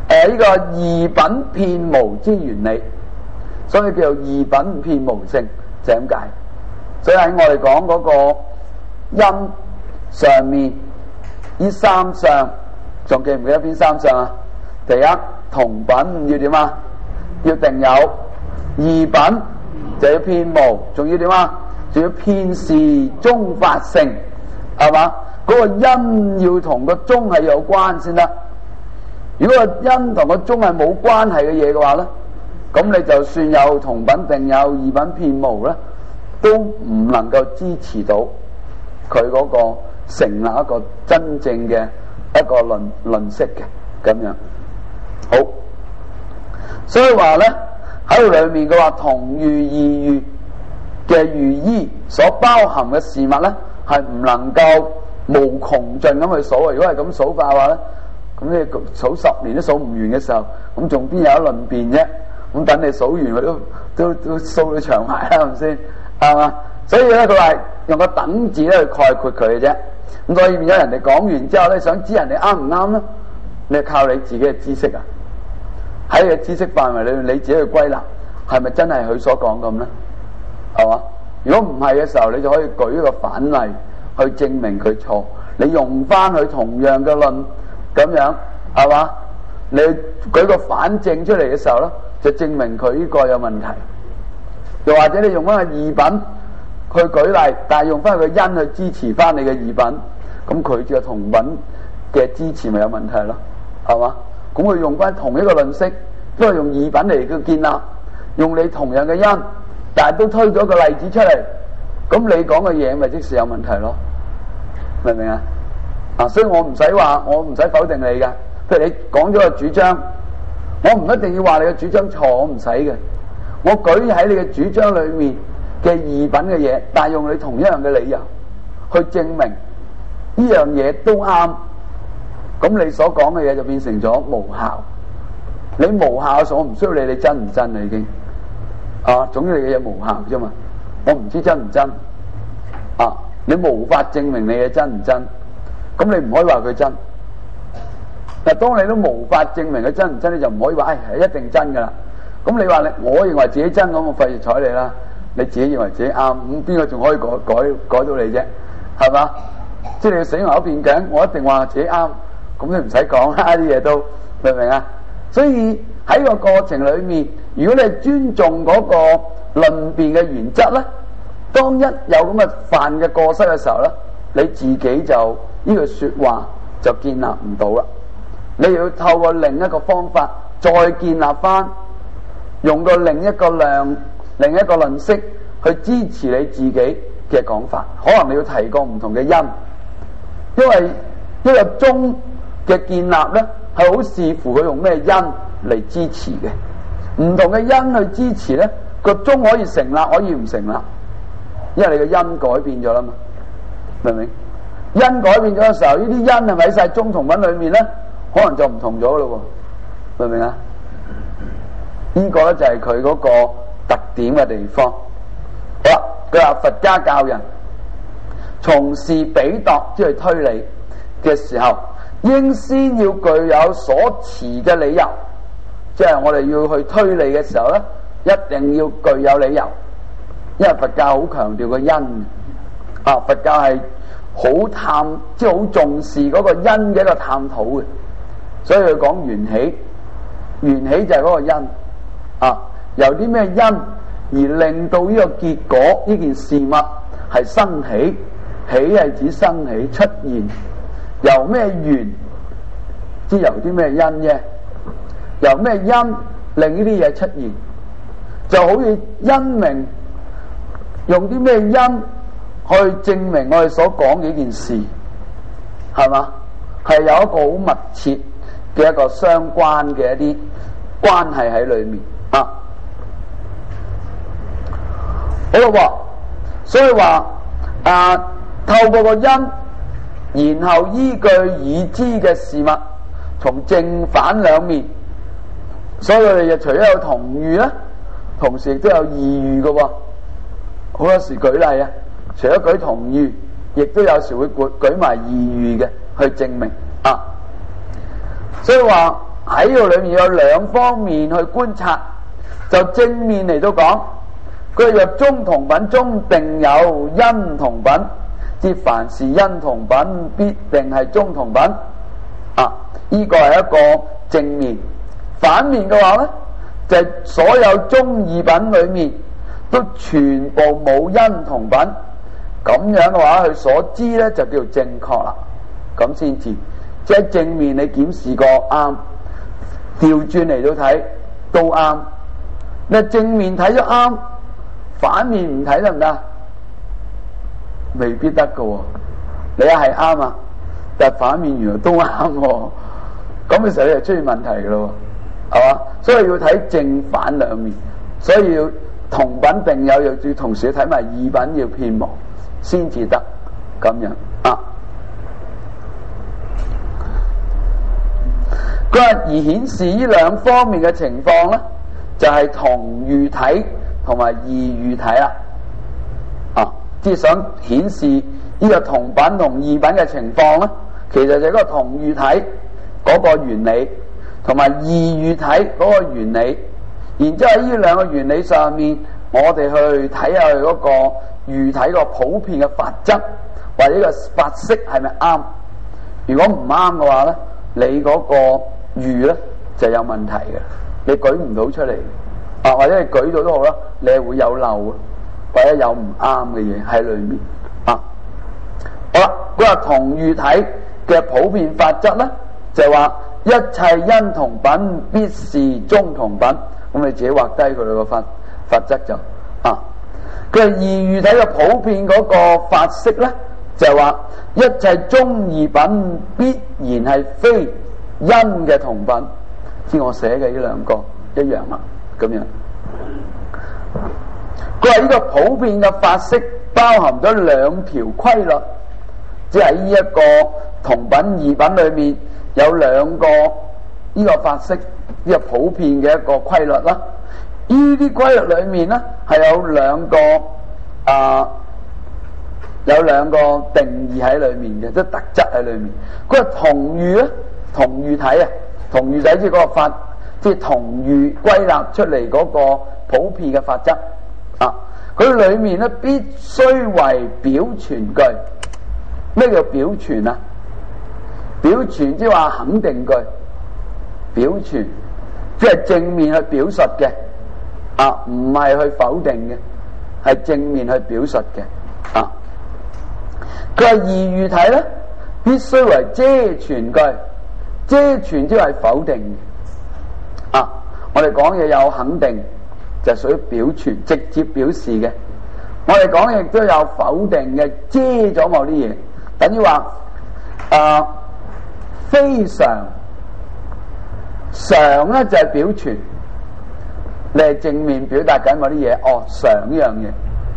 [SPEAKER 1] 呢個二品遍無之原理，所以叫做二品遍無性，就係咁解。所以喺我哋講嗰個因上面呢三相，仲記唔記得邊三相啊？第一同品要點啊？要定有。二品就要遍無，仲要點啊？仲要遍時中發性，係嘛？嗰個因要同個中係有關先得。如果個因同個中係冇關係嘅嘢嘅話咧，咁你就算有同品定有，二品遍無咧，都唔能夠支持到佢嗰個成立一個真正嘅一個論式嘅咁樣。好，所以話咧喺度裏面嘅話，同寓異寓嘅寓意所包含嘅事物咧，係唔能夠無窮盡咁去數啊！如果係咁數法嘅話咧，咁你數10年都數唔完嘅時候，咁仲邊有得論辯啫？咁等你數完佢都數到長埋啦，係咪先？係嘛？所以咧，佢話用個等字咧去概括佢嘅啫。咁所以變咗人哋講完之後咧，想知人哋啱唔啱咧，你係靠你自己嘅知識啊！喺你嘅知識範圍裏面，你自己去歸納，係咪真係佢所講咁咧？係嘛？如果唔係嘅時候，你就可以舉一個反例去證明佢錯。你用翻佢同樣嘅論咁樣，係嘛？你舉個反證出嚟嘅時候咧，就證明佢呢個有問題。又或者你用翻個二品去舉例，但係用翻個因去支持翻你嘅二品，咁佢嘅同品嘅支持咪有問題咯？係嘛？咁佢用翻同一個論式，都係用二品嚟建立，用你同樣嘅因，但係都推咗個例子出嚟，咁你講嘅嘢咪即是有問題咯？明唔明啊？所以我唔使話，我唔使否定你嘅。譬如你講咗個主張，我唔一定要話你嘅主張錯，我唔使嘅。我舉喺你嘅主張裏面嘅二品嘅嘢，但係用你同一樣嘅理由去證明呢樣嘢都啱，咁你所講嘅嘢就變成咗無效。你無效嘅時候，我唔需要理你真唔真啦，已經總之你嘅嘢無效啫嘛。我唔知真唔真你無法證明你嘅真唔真，咁你唔可以話佢真。但當你都無法證明佢真唔真，你就唔可以話係一定真噶啦。咁你話我認為自己真，咁我費事睬你啦。你自己認為自己啱，咁邊個仲可以改到你啫？係嘛？即係你要死牛一邊頸，我一定話自己啱，咁你唔使講啦，啲嘢都明唔明啊？所以喺個過程裏面，如果你係尊重嗰個論辯嘅原則咧，當一有咁嘅犯嘅過失嘅時候咧，你自己就呢句說話就建立唔到啦。你要透過另一個方法再建立翻，用個另一個論式去支持你自己嘅講法。可能你要提過唔同嘅因，因為一個宗嘅建立咧係好視乎佢用咩因嚟支持嘅。唔同嘅因去支持咧，個宗可以成立，可以唔成立，因為你嘅因改變咗啦嘛，明唔明？因改變咗嘅時候，呢啲因係咪喺晒宗同品裏面咧？可能就唔同咗咯喎，明唔明啊？呢個咧就係佢嗰個特點嘅地方。好啦，佢話佛家教人從事比度即係推理嘅時候，應先要具有所持嘅理由，即係我哋要去推理嘅時候咧，一定要具有理由，因為佛教好強調個因佛教係好即係好重視嗰個因嘅一個探討嘅。所以佢講緣起，緣起就係嗰個因由啲咩因而令到呢個結果呢件事物係生起，起係指生起出現，由咩緣知由啲咩因啫？由咩因令呢啲嘢出現？就好似因明用啲咩因去證明我哋所講嘅呢件事，係嘛？係有一個好密切嘅一個相關嘅一啲關係喺裏面好咯，所以話透過個因，然後依據已知嘅事物，從正反兩面，所以我哋就除咗有同寓咧，同時亦都有異寓嘅喎。好多時舉例除咗舉同寓，亦都有時會舉埋異寓嘅去證明所以話喺呢度裏面有兩方面去觀察。就正面嚟到講，佢若中同品中定有因同品，即凡是因同品必定係中同品。呢個係一個正面。反面嘅話呢，就係所有中二品裏面都全部冇因同品，咁樣嘅話，佢所知呢就叫做正確啦。咁先至，即係正面你檢視過啱，調轉嚟到睇都啱。你正面睇咗啱，反面唔睇得唔得？未必得㗎喎。你一係啱啊，但係反面原來都啱喎，咁嘅時候你就出現問題㗎咯，係嘛？所以要睇正反兩面，所以要同品並有，又要同時睇埋異品要遍無先至得咁樣啊。佢話而顯示呢兩方面嘅情況咧，就係同喻體同埋異喻體啦。即係想顯示呢個同品同異品嘅情況咧，其實就係嗰個同喻體嗰個原理，同埋異喻體嗰個原理。然之後喺呢兩個原理上面，我哋去睇下佢嗰個喻體個普遍嘅法則，或者呢個法式係咪啱？如果唔啱嘅話咧，你嗰個喻咧就有問題嘅，你舉唔到出嚟或者你舉到都好啦，你係會有漏或者有唔啱嘅嘢喺裏面好啦，佢話同喻體嘅普遍法則咧，就係話一切因同品必是中同品。咁你自己畫低佢哋個法則就佢係異喻體嘅普遍嗰個法式咧，就係話一切中二品必然係非因嘅同品。似我寫嘅呢兩個一樣啦，咁樣。佢話呢個普遍嘅法式包含咗兩條規律，即係呢一個同品異品裏面有兩個呢個法式呢個普遍嘅一個規律啦。呢啲規律裏面咧係有兩個定義喺裏面嘅，即係特質喺裏面。佢話同喻咧，同喻體同喻體即係嗰個法，即係同喻歸納出嚟嗰個普遍嘅法則佢裏面咧必須為表全句。咩叫表全啊？表全即係話肯定句，表全即係正面去表述嘅唔係去否定嘅，係正面去表述嘅佢話異喻體咧必須為遮全句，遮全即係否定我哋講嘢有肯定就屬於表全，直接表示嘅。我哋講嘢亦都有否定嘅，遮咗某啲嘢，等於話非常常咧就係表全，你係正面表達緊某啲嘢，常呢樣嘢。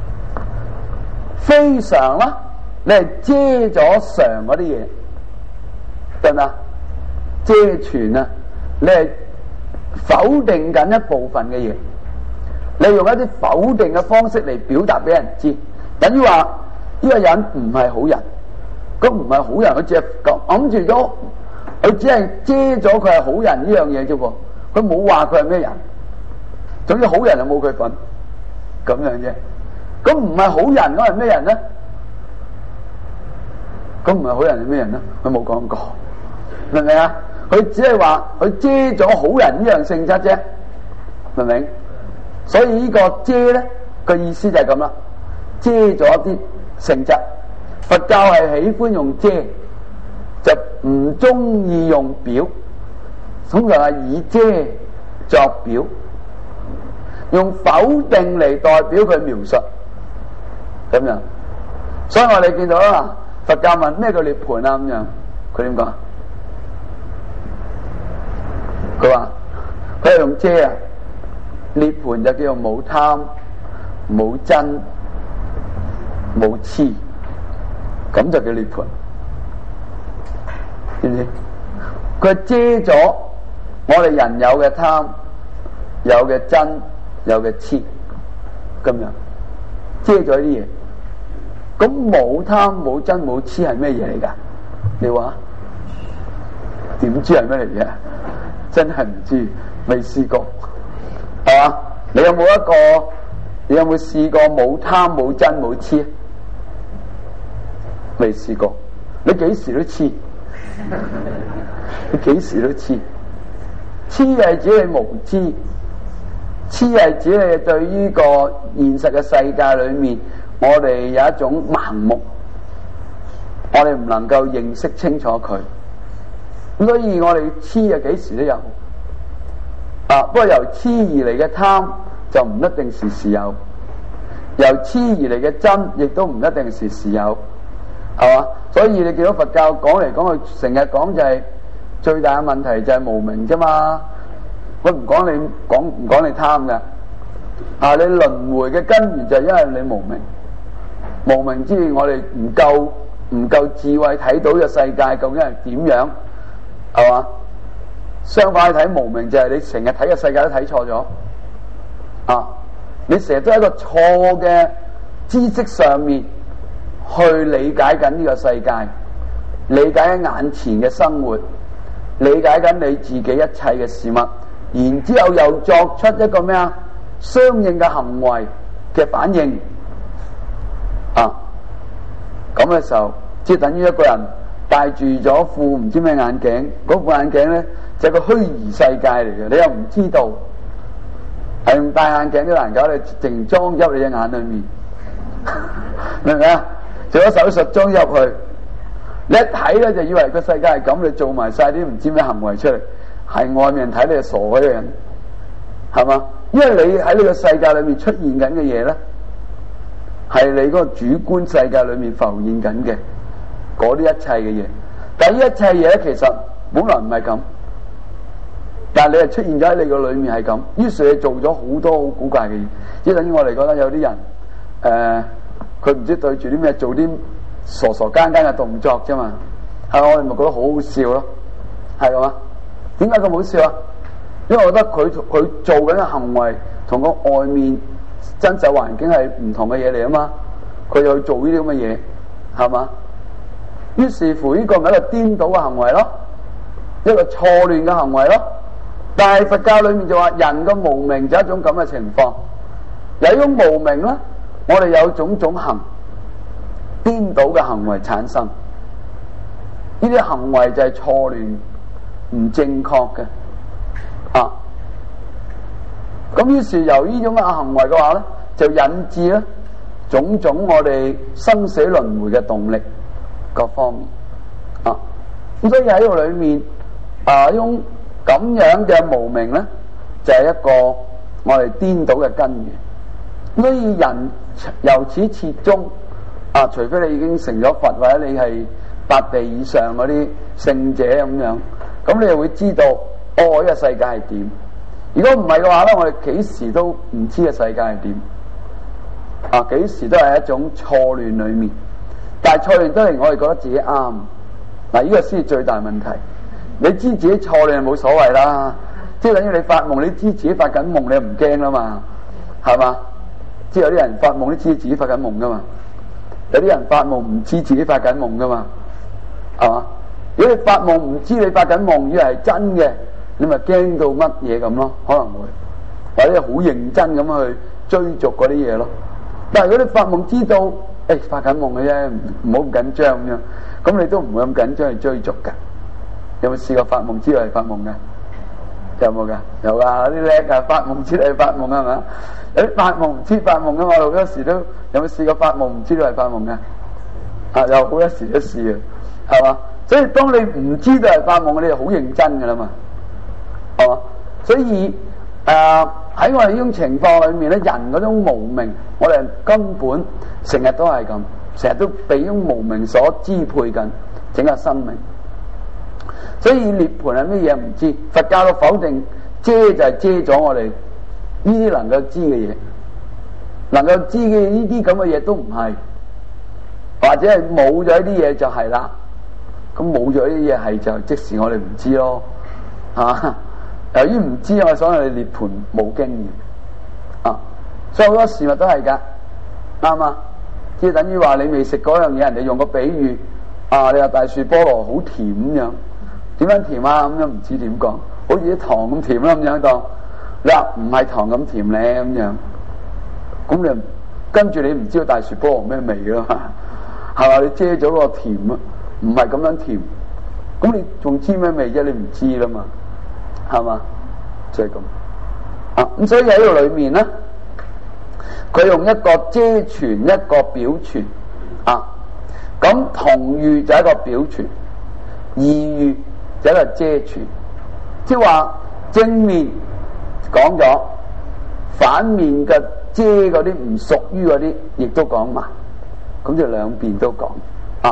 [SPEAKER 1] 非常啦，你係遮咗常嗰啲嘢，得唔得？遮全啊，你係否定緊一部分嘅嘢，你用一啲否定嘅方式嚟表達俾人知，等於話呢個人唔係好人，咁唔係好人，佢只係揞住咗，佢只係遮咗佢係好人呢樣嘢啫喎，佢冇話佢係咩人，總之好人就冇佢份，咁樣啫。咁唔係好人，咁係咩人咧？咁唔係好人係咩人咧？佢冇講過，明唔明啊？佢只係話佢遮咗好人呢樣性質啫，明唔明？所以呢個遮咧個意思就係咁啦，遮咗一啲性質。佛教係喜歡用遮，就唔中意用表，通常係以遮作表，用否定嚟代表佢描述咁樣。所以我哋見到啦，佛教問咩叫涅槃啊咁樣，佢點講？佢話佢係用遮啊，涅槃就叫做冇貪、冇瞋、冇痴，咁就叫涅槃，知唔知？佢遮咗我哋人有嘅貪、有嘅瞋、有嘅痴，咁樣遮咗啲嘢。咁冇貪、冇瞋、冇痴係咩嘢嚟噶？你話點知係咩嚟嘅？ 真係唔知，未試過，係嘛？你有冇試過冇貪冇嗔冇痴？未試過，你幾時都痴，你幾時都痴。痴係指你無知，痴係指你對於個現實嘅世界裏面，我哋有一種盲目，我哋唔能夠認識清楚佢。咁所以我哋痴啊幾時都有，不過由痴而嚟嘅貪就唔一定時時有，由痴而嚟嘅真亦都唔一定時時有，係嘛？所以你見到佛教講嚟講去，成日講就係最大嘅問題就係無明啫嘛。佢唔講你貪㗎，你輪迴嘅根源就係因為你無明，無明之餘我哋唔夠智慧睇到嘅世界究竟係點樣，係嘛？相反去睇無明就係你成日睇嘅世界都睇錯咗，你成日都喺一個錯嘅知識上面去理解緊呢個世界，理解緊眼前嘅生活，理解緊你自己一切嘅事物，然之後又作出一個咩啊相應嘅行為嘅反應，咁嘅時候，即係等於一個人戴住咗副唔知咩眼鏡，嗰副眼鏡咧就係個虛擬世界嚟嘅，你又唔知道，係用戴眼鏡都難搞，你淨裝入你隻眼裏面，明唔明啊？做咗手術裝入去，你一睇咧就以為個世界係咁，你做埋晒啲唔知咩行為出嚟，係外面睇你係傻嘅人，係嘛？因為你喺呢個世界裏面出現緊嘅嘢咧，係你嗰個主觀世界裏面浮現緊嘅嗰啲一切嘅嘢，但係呢一切嘢咧其實本來唔係咁，但係你係出現咗喺你個裏面係咁，於是你做咗好多好古怪嘅嘢，即係等於我哋覺得有啲人佢唔知對住啲咩做啲傻傻更更嘅動作啫嘛，係我哋咪覺得好好笑咯，係嘛？點解咁好笑啊？因為我覺得佢做緊嘅行為同個外面真實環境係唔同嘅嘢嚟啊嘛，佢就去做呢啲咁嘅嘢，係嘛？於是乎呢個咪一個顛倒嘅行為咯，一個錯亂嘅行為咯。但係佛教裏面就話人嘅無明就係一種咁嘅情況，有一種無明咧，我哋有種種行顛倒嘅行為產生，呢啲行為就係錯亂唔正確嘅。咁於是由呢種嘅行為嘅話咧，就引致咧種種我哋生死輪迴嘅動力各方面，咁所以喺呢個裏面呢種咁樣嘅無明咧，就係一個我哋顛倒嘅根源。所以人由始至終除非你已經成咗佛，或者你係八地以上嗰啲聖者咁樣，咁你就會知道呢個世界係點。如果唔係嘅話咧，我哋幾時都唔知個世界係點，幾時都係一種錯亂裏面。但係錯亂都係我哋覺得自己啱，呢個先係最大問題。你知自己錯亂係冇所謂啦，即係等於你發夢，你知自己發緊夢，你又唔驚啦嘛，係嘛？即係有啲人發夢都知自己發緊夢噶嘛，有啲人發夢唔知自己發緊夢噶嘛，係嘛？如果你發夢唔知你發緊夢，以為係真嘅，你咪驚到乜嘢咁咯，可能會或者好認真咁去追逐嗰啲嘢咯。但係如果你發夢知道，發緊夢嘅啫，唔好咁緊張咁樣，咁你都唔會咁緊張去追逐噶。有冇試過發夢知道係發夢噶？有冇噶？有啊，啲叻啊，發夢知道係發夢係咪？有啲發夢唔知發夢噶嘛，好多時都有冇試過發夢唔知道係發夢噶？有好多時都試啊，係嘛？所以當你唔知道係發夢，你就好認真噶啦嘛，係嘛？所以喺我哋呢種情況裏面咧，人嗰種無明，我哋根本成日都係咁，成日都被呢種無明所支配緊整個生命。所以涅槃係乜嘢唔知，佛教嘅否定遮就係遮咗我哋呢啲能夠知嘅嘢，能夠知嘅呢啲咁嘅嘢都唔係，或者係冇咗一啲嘢就係啦。咁冇咗呢啲嘢係就即時我哋唔知咯，由於唔知我所以你涅槃冇經驗，所以好多事物都係噶，啱啊！即係等於話你未食嗰樣嘢，人哋用個比喻，你話大樹菠蘿好甜咁樣，點樣甜啊？咁樣唔知點講， 好似啲糖咁甜啦咁樣當，你話唔係糖咁甜咧咁樣，咁你跟住你唔知道大樹菠蘿咩味噶嘛，係嘛？你遮咗個甜啊，唔係咁樣甜，咁你仲知咩味啫？你唔知啦嘛，係嘛？就係咁啊。咁所以喺度裏面咧，佢用一個遮傳一個表傳啊。咁同喻就係一個表傳，異喻就係一個遮傳，即係話正面講咗，反面嘅遮嗰啲唔屬於嗰啲，亦都講埋，咁就兩邊都講啊。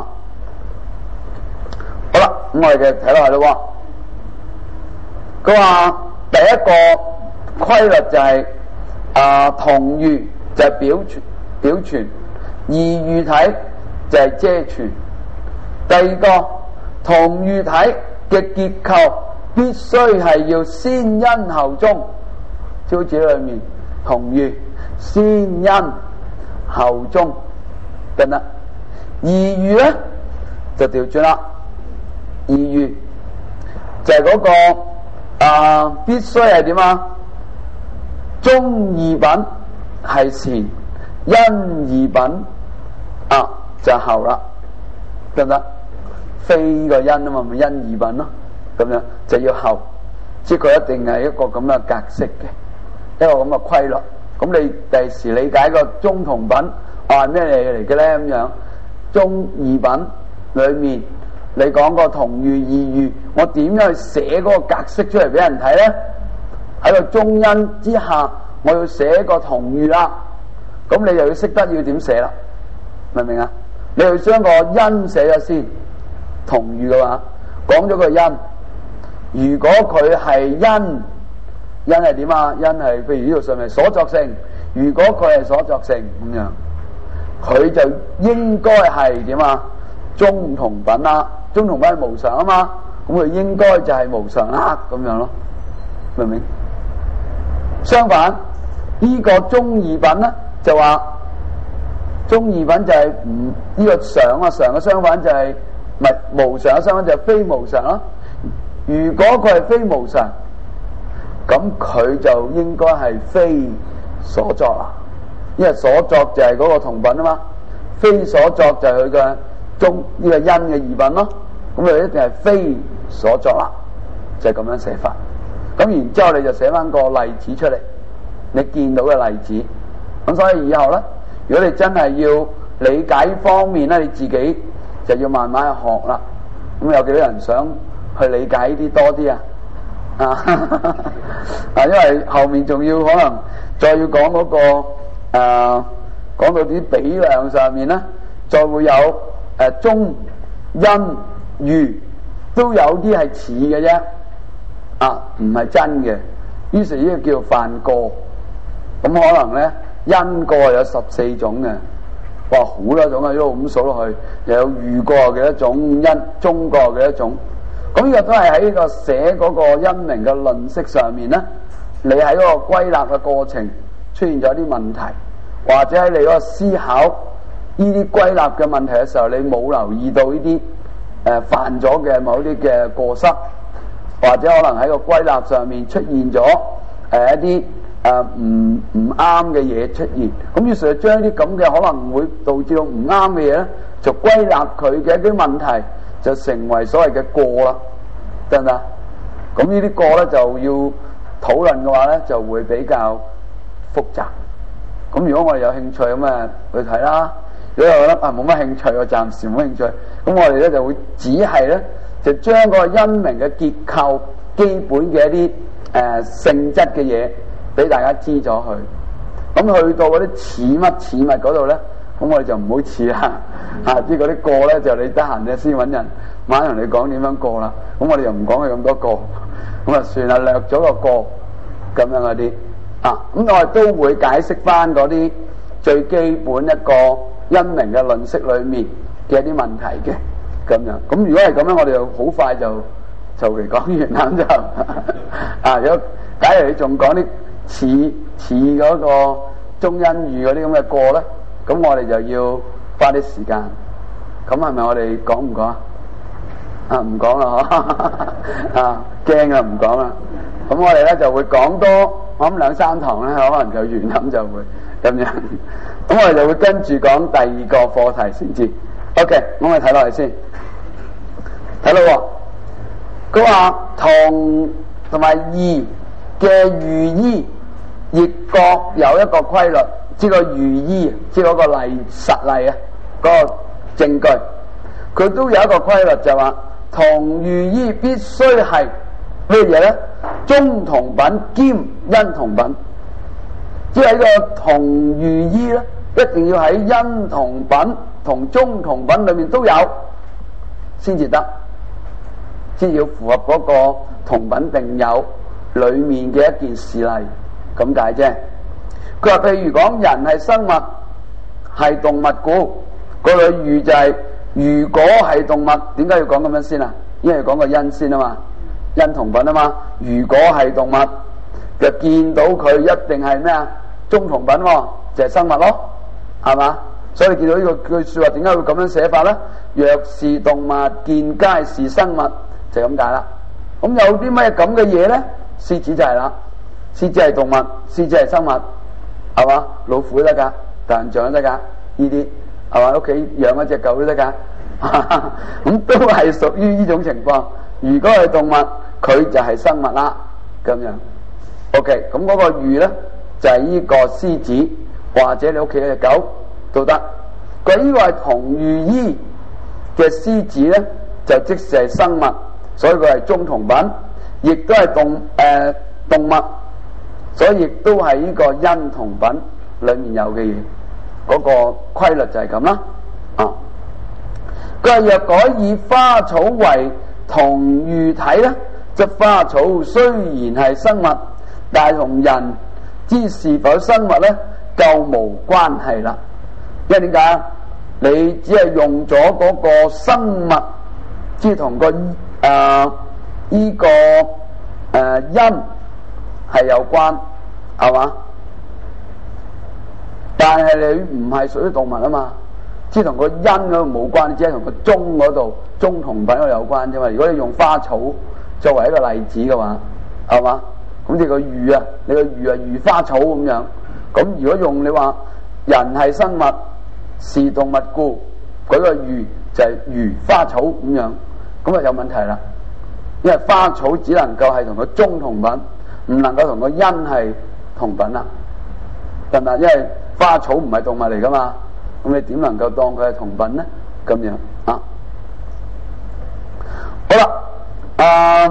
[SPEAKER 1] 好啦，咁我哋嘅睇落去咯。佢話第一個規律就係同喻就係表傳，異喻體就係遮傳。第二個同喻體嘅結構必須係要先因後中，招字裏面同喻先因後中得唔得？異喻咧就調轉啦，異喻就係嗰個必須係點啊？中二品係前，因二品就後啦，得唔得？非個因啊嘛，咪因二品咯，咁樣就要後，即係佢一定係一個咁嘅格式嘅，一個咁嘅規律。咁你第時理解個中同品係咩嚟嘅咧？咁樣中二品裏面你講個同喻異喻，我點樣去寫嗰個格式出嚟俾人睇咧？喺個中因之下，我要寫個同喻啦，咁你又要識得要點寫啦，明唔明啊？你要將個因寫咗先，同喻嘅話講咗個因，如果佢係因係點啊？因係譬如呢度上面所作性，如果佢係所作性咁樣，佢就應該係點啊？中同品啦，中同品係無常啊嘛，咁佢應該就係無常啦咁樣咯，明唔明？相反呢個中二品咧就話中二品就係唔呢個常啊，常嘅相反就係唔係無常嘅相反就係非無常咯。如果佢係非無常，咁佢就應該係非所作啦，因為所作就係嗰個同品啊嘛，非所作就係佢嘅中呢個因嘅二品咯，咁就一定係非所作啦，就係咁樣寫法。咁然之後你就寫翻個例子出嚟，你見到嘅例子。咁所以以後咧，如果你真係要理解方面咧，你自己就要慢慢去學啦。咁有幾多人想去理解呢啲多啲啊？因為後面仲要可能再要講嗰個講到啲比量上面咧，再會有中因喻都有啲係似嘅啫。唔係真嘅，於是呢個叫做犯過。咁可能咧因過有14種嘅，哇好多種啊！一路咁數落去，又有喻過幾多種，因中過幾多種。咁呢個都係喺呢個寫嗰個因明嘅論式上面咧，你喺嗰個歸納嘅過程出現咗啲問題，或者喺你嗰個思考呢啲歸納嘅問題嘅時候，你冇留意到呢啲犯咗嘅某啲嘅過失。或者可能喺個歸納上面出現咗一啲唔啱嘅嘢出現，咁於是就將啲咁嘅可能會導致到唔啱嘅嘢咧，就歸納佢嘅一啲問題，就成為所謂嘅過啦，得唔得？咁呢啲過咧就要討論嘅話咧，就會比較複雜。咁如果我哋有興趣咁啊去睇啦，如果我覺得冇乜興趣，我暫時冇興趣，咁我哋咧就會只係咧。就將個因明嘅結構基本嘅一啲性質嘅嘢俾大家知咗佢。咁去到嗰啲似乜似物嗰度咧，咁我哋就唔好似啦。即係嗰啲過咧，就你得閒咧先揾人晚同你講點樣過啦。咁我哋又唔講佢咁多過，咁啊算啦，略咗個過咁樣嗰啲。咁我哋都會解釋翻嗰啲最基本一個因明嘅論式裏面嘅一啲問題嘅。咁樣，咁如果係咁樣，我哋就好快就嚟講完啦。咁就如果假如你仲講啲似嗰個中因喻嗰啲咁嘅過咧，咁我哋就要花啲時間。咁係咪我哋講唔講啊？ 啊，唔講啦嗬，啊驚啊，唔講啦。咁我哋咧就會講多，我諗2-3堂咧，可能就完，咁就會咁樣。咁我哋就會跟住講第二個課題先至。OK， 我哋睇落去先，睇到喎。佢話同埋異嘅寓意，亦各有一個規律，即個寓意，即嗰個實例啊，嗰個證據，佢都有一個規律，就話同寓意必須係咩嘢咧？中同品兼因同品，即係呢個同寓意咧，一定要喺因同品同中同品裏面都有先至得，先要符合嗰個同品並有裏面嘅一件事例咁解啫。佢話譬如講人係生物，係動物故，嗰個寓就係如果係動物，點解要講咁樣先啊？因為要講個因先啊嘛，因同品啊嘛。如果係動物，就見到佢一定係咩啊？中同品喎，就係生物咯，係嘛？所以你見到呢個句說話點解會咁樣寫法咧？若是動物，見皆是生物，就咁解啦。咁有啲咩咁嘅嘢咧？獅子就係啦，獅子係動物，獅子係生物，係嘛？老虎都得噶，大象都得噶，呢啲係嘛？屋企養一隻狗都得噶，咁都係屬於呢種情況。如果係動物，佢就係生物啦，咁樣。OK， 咁嗰個寓咧就係呢個獅子，或者你屋企嘅隻狗都得。佢呢個係同寓意嘅獅子咧，就即使係生物，所以佢係中同品，亦都係動物，所以亦都係呢個因同品裏面有嘅嘢，嗰個規律就係咁啦。啊，佢話若果以花草為同寓體咧，則花草雖然係生物，但係同人之是否生物咧，就無關係啦。因為點解啊？你只係用咗嗰個生物，即係同個因係有關，係嘛？但係你唔係屬於動物啊嘛，即係同個因嗰度冇關，只係同個中嗰度中同品嗰度有關啫嘛。如果你用花草作為一個例子嘅話，係嘛？咁你個寓啊，你個寓啊寓花草咁樣。咁如果用你話人係生物，是動物故，佢個寓就係寓花草咁樣，咁啊有問題啦。因為花草只能夠係同個中同品，唔能夠同個因係同品啦，係咪？因為花草唔係動物嚟噶嘛，咁你點能夠當佢係同品呢？咁樣啊，好啦，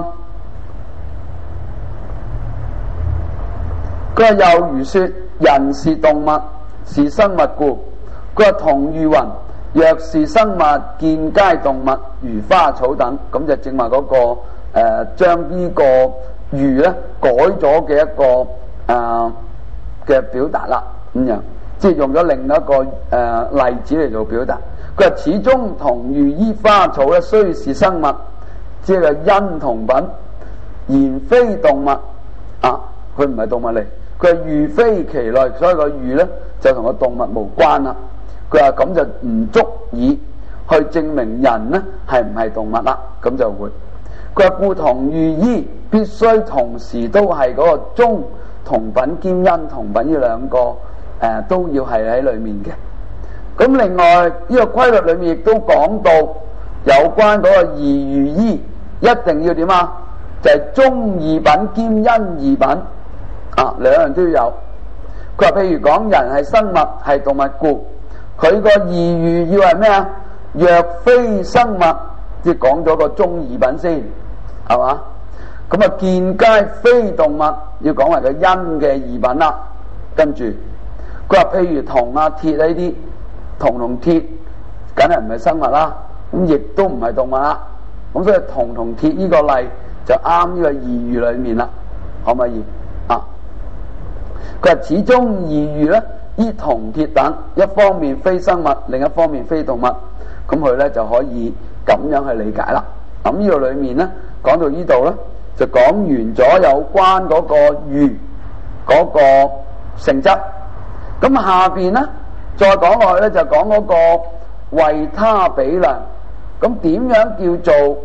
[SPEAKER 1] 佢話又如說人是動物，是生物故，佢話同寓云，若是生物，見皆動物，如花草等，咁就正話嗰個將呢個寓咧改咗嘅一個嘅表達啦，咁樣即係用咗另一個例子嚟做表達。佢話始終同寓依花草咧，雖是生物，即係因同品，然非動物啊，佢唔係動物嚟。佢係寓非其類，所以個寓咧就同個動物無關啦。佢話咁就唔足以去證明人咧係唔係動物啦，咁就會。佢話故同寓依必須同時都係嗰個中同品兼因同品呢兩個都要係喺裏面嘅。咁另外呢個規律裏面亦都講到有關嗰個異寓依一定要點啊？就係中二品兼因二品啊，兩樣都要有。佢話譬如講人係生物係動物故，佢個異寓要係咩啊？若非生物，即係講咗個中二品先，係嘛？咁啊見皆非動物，要講埋個因嘅二品啦。跟住佢話譬如銅啊鐵呢啲，銅同鐵梗係唔係生物啦，咁亦都唔係動物啦。咁所以銅同鐵呢個例就啱呢個異寓裏面啦，可唔可以啊？佢話始終異寓咧，依銅鐵等，一方面非生物，另一方面非動物，咁佢咧就可以咁樣去理解啦。咁呢度裏面咧講到呢度咧，就講完咗有關嗰個寓嗰個性質。咁下邊咧再講落去咧，就講嗰個為他比量。咁點樣叫做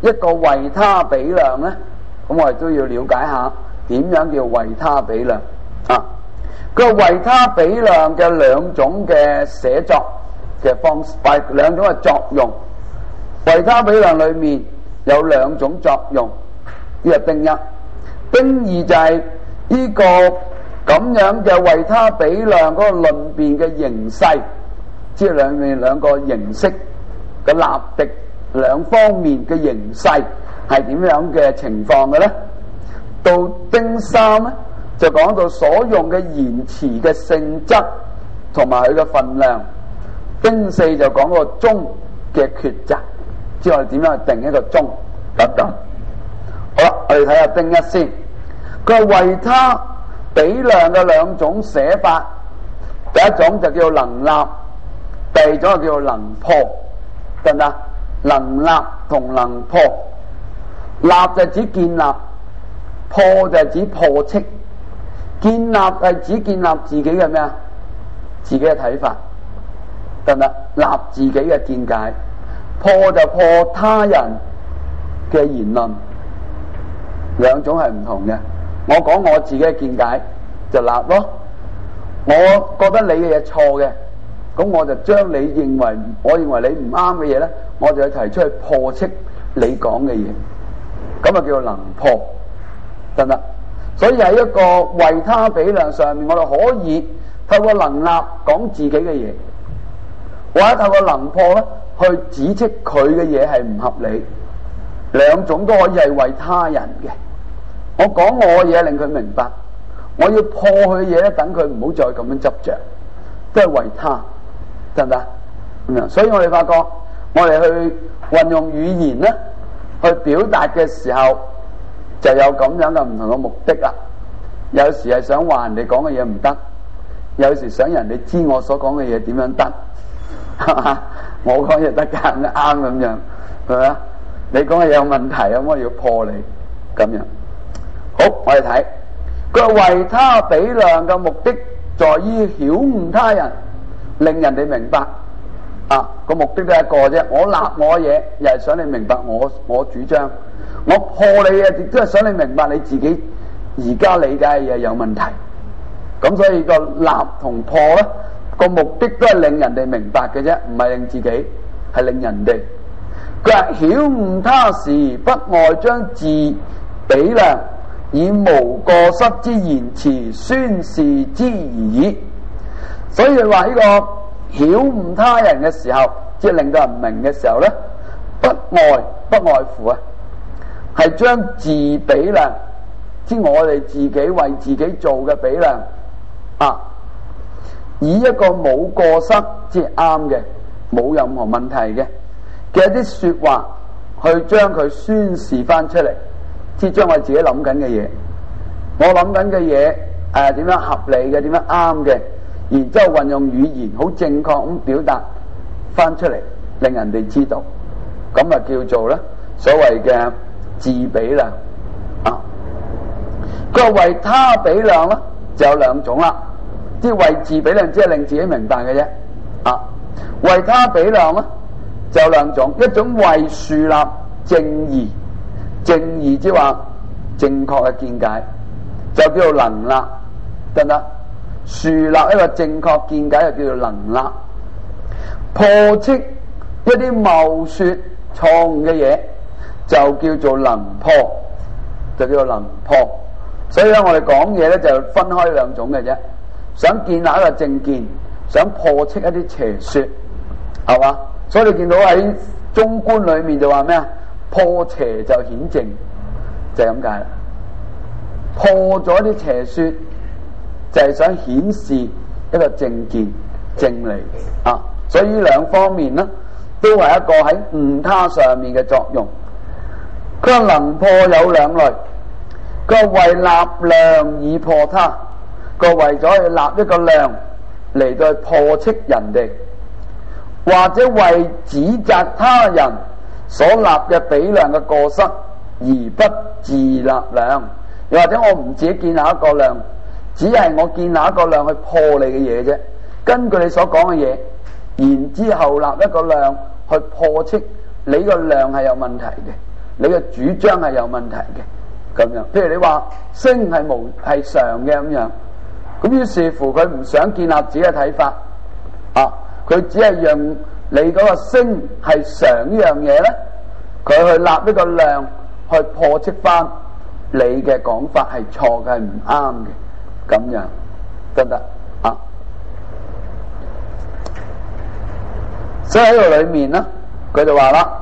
[SPEAKER 1] 一個維他比量呢？咁我哋都要了解下點樣叫維他比量啊？個維他比量嘅兩種嘅寫作嘅方式，兩種嘅作用。維他比量裏面有兩種作用，呢個丁一。丁二就係呢個咁樣嘅維他比量嗰個論辯嘅形勢，即係兩個形式嘅立敵兩方面嘅形勢係點樣嘅情況嘅呢？到丁三呢，就講到所用嘅言辭嘅性質同埋佢嘅分量。丁四就講個宗嘅抉擇，即係我哋點樣去定一個宗等等。好啦，我哋睇下丁一先。佢話維他比量嘅兩種寫法，第一種就叫能立，第二種就叫能破，得唔得？能立同能破，立就指建立，破就指破斥。建立係指建立自己嘅咩啊？自己嘅睇法，得唔得？立自己嘅見解，破就破他人嘅言論，兩種係唔同嘅。我講我自己嘅見解就立咯，我覺得你嘅嘢錯嘅，咁我就將你我認為你唔啱嘅嘢呢，我就提出去破斥你講嘅嘢，咁啊叫做能破，得唔得？所以喺一個維他比量上面，我哋可以透過能立講自己嘅嘢，或者透過能破咧去指斥佢嘅嘢係唔合理，兩種都可以係為他人嘅。我講我嘅嘢令佢明白，我要破佢嘅嘢咧，等佢唔好再咁樣執着，都係為他，得唔得？咁樣，所以我哋發覺，我哋去運用語言咧，去表達嘅時候，就有咁樣嘅唔同嘅目的啦。有時係想話人哋講嘅嘢唔得，有時想人哋知我所講嘅嘢點樣得，係嘛？我講嘢得啱咁樣，係咪啊？你講嘅嘢有問題，咁我要破你咁樣。好，我哋睇佢維他比量嘅目的，在於曉悟他人，令人哋明白。啊，個目的都係一個啫。我立我嘢，又係想你明白我主張；我破你嘅，亦都係想你明白你自己而家理解嘅嘢有問題。咁所以個立同破咧，個目的都係令人哋明白嘅啫，唔係令自己，係令人哋。佢話曉悟他時，不外將自比量，以無過失之言辭宣示之而已。所以話呢個曉悟他人嘅時候，即係令到人明嘅時候咧，不外乎啊，係將自比量，即我哋自己為自己做嘅比量啊，以一個冇過失，即係啱嘅，冇任何問題嘅一啲說話，去將佢宣示翻出嚟，即係將我自己諗緊嘅嘢，我諗緊嘅嘢點樣合理嘅，點樣啱嘅，然之後運用語言好正確咁表達翻出嚟，令人哋知道，咁啊叫做咧所謂嘅自比量啊。個維他比量咧就有兩種啦，即係為自比量，即係令自己明白嘅啫啊。維他比量咧就有兩種，一種為樹立正義，正義即係話正確嘅見解，就叫做能立，得唔得？樹立一個正確見解就叫做能立，破斥一啲謬說錯誤嘅嘢就叫做能破，就叫做能破。所以咧，我哋講嘢咧就分開兩種嘅啫，想建立一個正見，想破斥一啲邪說，係嘛？所以你見到喺中觀裏面就話咩啊？破邪就顯正，就係咁解啦。破咗啲邪說，就係想顯示一個正見正理啊。所以呢兩方面呢，都係一個喺悟他上面嘅作用。佢話能破有兩類，佢話為立量以破他，佢為咗去立一個量嚟到破斥人哋，或者為指責他人所立嘅比量嘅過失而不自立量，又或者我唔自己建立一個量，只係我建立一個量去破你嘅嘢啫，根據你所講嘅嘢，然之後立一個量去破斥你個量係有問題嘅， 你嘅主張係有問題嘅咁樣。譬如你話星係常嘅咁樣，咁於是乎佢唔想建立自己嘅睇法啊，佢只係讓你嗰個星係常呢樣嘢咧，佢去立呢個量去破斥翻你嘅講法係錯嘅，係唔啱嘅咁樣，得唔得啊？所以喺度裏面咧，佢就話啦，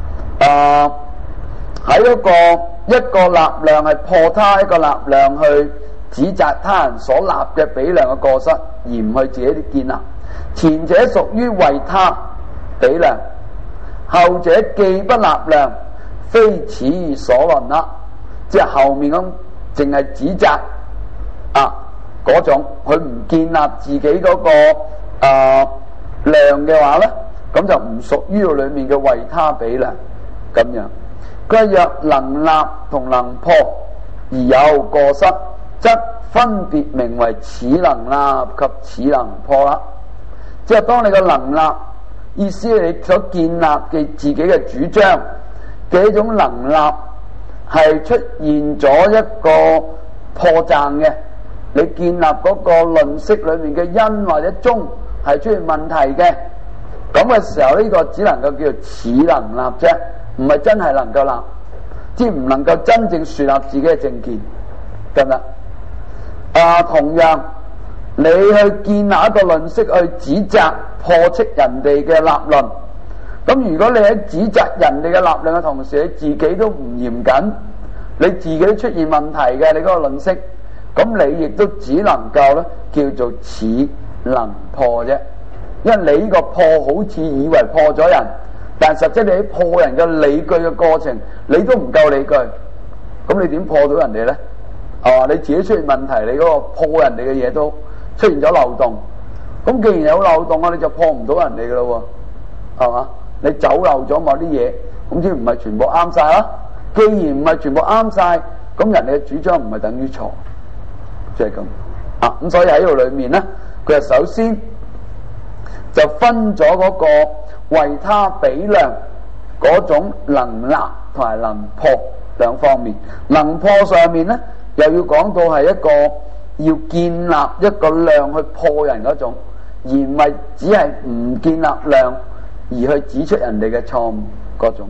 [SPEAKER 1] 喺一個立量係破他一個立量去指責他人所立嘅比量嘅過失，而唔去自己啲建立。前者屬於為他比量，後者既不立量，非此而所論啦。即係後面咁淨係指責嗰種，佢唔建立自己嗰個量嘅話咧，咁就唔屬於裏面嘅為他比量咁樣。佢若能立同能破而有過失，則分別名為此能立及此能破啦。即係當你個能立意思，你所建立嘅自己嘅主張嘅一種能立係出現咗一個破綻嘅，你建立嗰個論式裏面嘅因或者終係出現問題嘅，咁嘅時候呢個只能夠叫做此能立啫，唔係真係能夠立，即係唔能夠真正樹立自己嘅政見，得唔得？同樣你去建立一個論式去指責破斥人哋嘅立論，咁如果你喺指責人哋嘅立論嘅同時，你自己都唔嚴謹，你自己都出現問題嘅，你嗰個論式，咁你亦都只能夠咧叫做此能破啫。因為你呢個破好似以為破咗人，但實際你喺破人嘅理據嘅過程，你都唔夠理據，咁你點破到人哋咧？你自己出現問題，你嗰個破人哋嘅嘢都出現咗漏洞，咁既然有漏洞你就破唔到人哋噶咯喎，係嘛？你走漏咗某啲嘢，咁即係唔係全部啱晒啦？既然唔係全部啱晒，咁人哋嘅主張唔係等於錯，即係咁咁所以喺度裏面咧，佢就首先就分咗嗰個為他比量嗰種能立同埋能破兩方面。能破上面咧，又要講到係一個要建立一個量去破人嗰種，而唔係只係唔建立量而去指出人哋嘅錯誤嗰種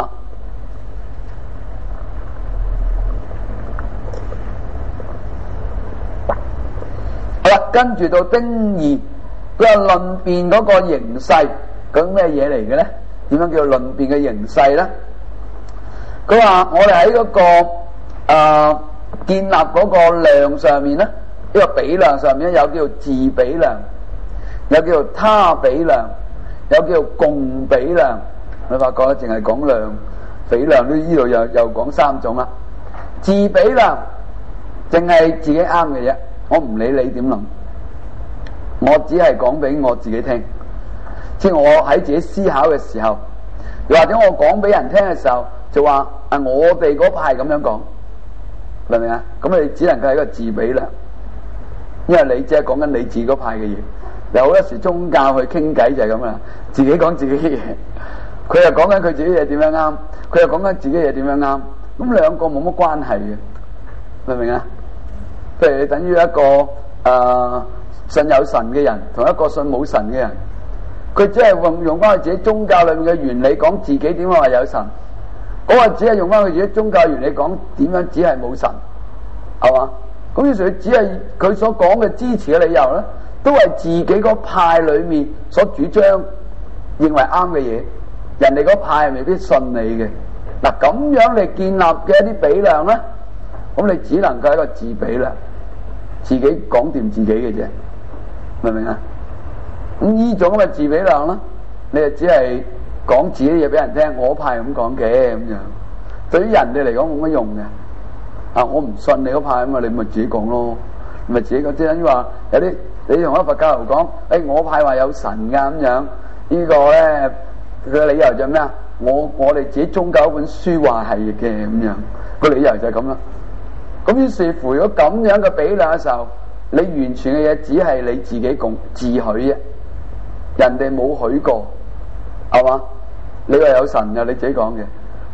[SPEAKER 1] 好啦，跟住到丁二，佢話論辯嗰個形勢，究竟咩嘢嚟嘅咧？點樣叫論辯嘅形勢咧？佢話我哋喺嗰個建立嗰個量上面咧，呢個比量上面咧，有叫做自比量，有叫做他比量，有叫做共比量。你發覺咧，淨係講量比量，呢度又講三種啦。自比量淨係自己啱嘅啫，我唔理你點諗，我只係講俾我自己聽。即係我喺自己思考嘅時候，又或者我講俾人聽嘅時候，就話我哋嗰派咁樣講，明唔明啊？咁你只能夠係一個自比量，因為你只係講緊你自己嗰派嘅嘢。有好多時宗教去傾偈就係咁啦，自己講自己嘅嘢，佢又講緊佢自己嘢點樣啱，佢又講緊自己嘢點樣啱，咁兩個冇乜關係嘅，明唔明啊？譬如你等於一個信有神嘅人，同一個信冇神嘅人，佢只係用翻佢自己宗教裏面嘅原理講自己點樣話有神，嗰個只係用翻佢自己宗教原理講點樣只係冇神，係嘛？咁於是佢只係佢所講嘅支持嘅理由咧，都係自己嗰派裏面所主張認為啱嘅嘢，人哋嗰派係未必信你嘅。嗱，咁樣你建立嘅一啲比量咧，咁你只能夠一個自比量，自己講掂自己嘅啫，明唔明啊？咁呢種咁嘅自比量咧，你就只係講自己嘢俾人聽，我派咁講嘅咁樣，對於人哋嚟講冇乜用嘅。我唔信你嗰派啊嘛，你咪自己講咯，咪自己講。即係等於話有啲你同一佛教徒講，我派話有神噶咁樣，呢個咧佢嘅理由就係咩啊？我哋自己宗教本書話係嘅咁樣，個理由就係咁啦。咁於是乎，如果咁樣嘅比量嘅時候，你完全嘅嘢只係你自己自許啫，人哋冇許過，係嘛？你話有神嘅，你自己講嘅，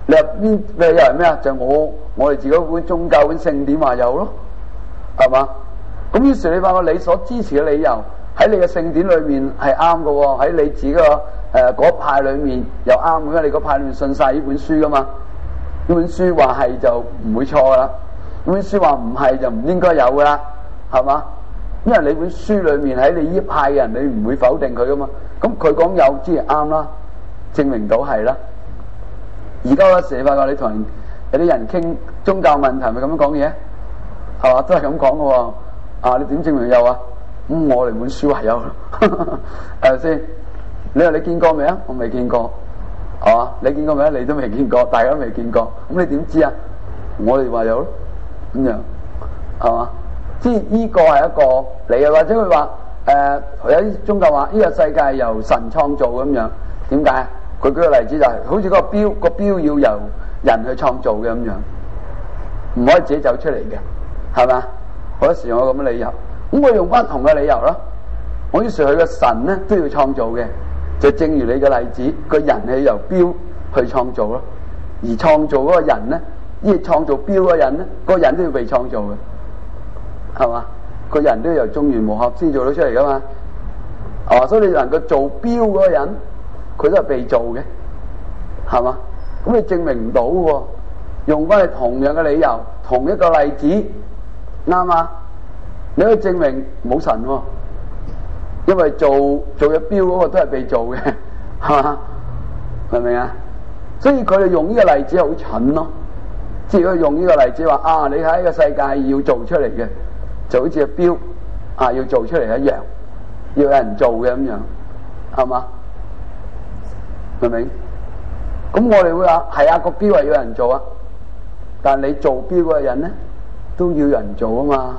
[SPEAKER 1] 你入邊你又係咩啊？就我哋自己本宗教本聖典話有咯，係嘛？咁於是你發覺你所支持嘅理由喺你嘅聖典裏面係啱嘅喎，喺你自己個嗰派裏面又啱嘅，因為你嗰派裏面信晒呢本書噶嘛。呢本書話係就唔會錯噶啦，呢本書話唔係就唔應該有噶啦，係嘛？因為你本書裏面喺你呢派嘅人，你唔會否定佢噶嘛。咁佢講有，即係啱啦，證明到係啦。而家嗰時你發覺你同人有啲人傾宗教問題，咪咁樣講嘢，係嘛？都係咁講嘅喎。啊，你點證明有啊？我哋本書話有，係咪先？你話你見過未啊？我未見過，係嘛？你見過未啊？你都未見過，大家都未見過，咁你點知啊？我哋話有咯，咁樣係嘛？即係呢個係一個理由，或者佢話有啲宗教話呢個世界由神創造咁樣，點解？佢舉個例子就係、好似嗰個錶要由人去創造嘅咁樣，唔可以自己走出嚟嘅，係嘛？好多時有咁嘅理由，咁我用翻同嘅理由咯。我於是佢個神咧都要創造嘅，就正如你嘅例子，個人係由錶去創造咯，而創造嗰個人咧，呢創造錶嗰個人咧，個人都要被創造嘅，係嘛？個人都要由眾緣和合先做到出嚟噶嘛，係嘛？所以你能夠做錶嗰個人，佢都係被造嘅，係嘛？咁你證明唔到喎，用翻你同樣嘅理由，同一個例子，啱嘛？你可以證明冇神喎，因為做嘅錶嗰個都係被造嘅，係嘛？明唔明啊？所以佢哋用呢個例子係好蠢咯，即係佢用呢個例子話啊，你喺呢個世界要做出嚟嘅，就好似個錶啊要做出嚟一樣，要有人做嘅咁樣，係嘛？明唔明？咁我哋會話係啊，個錶係要人做啊，但係你做錶嗰個人咧都要人做啊嘛，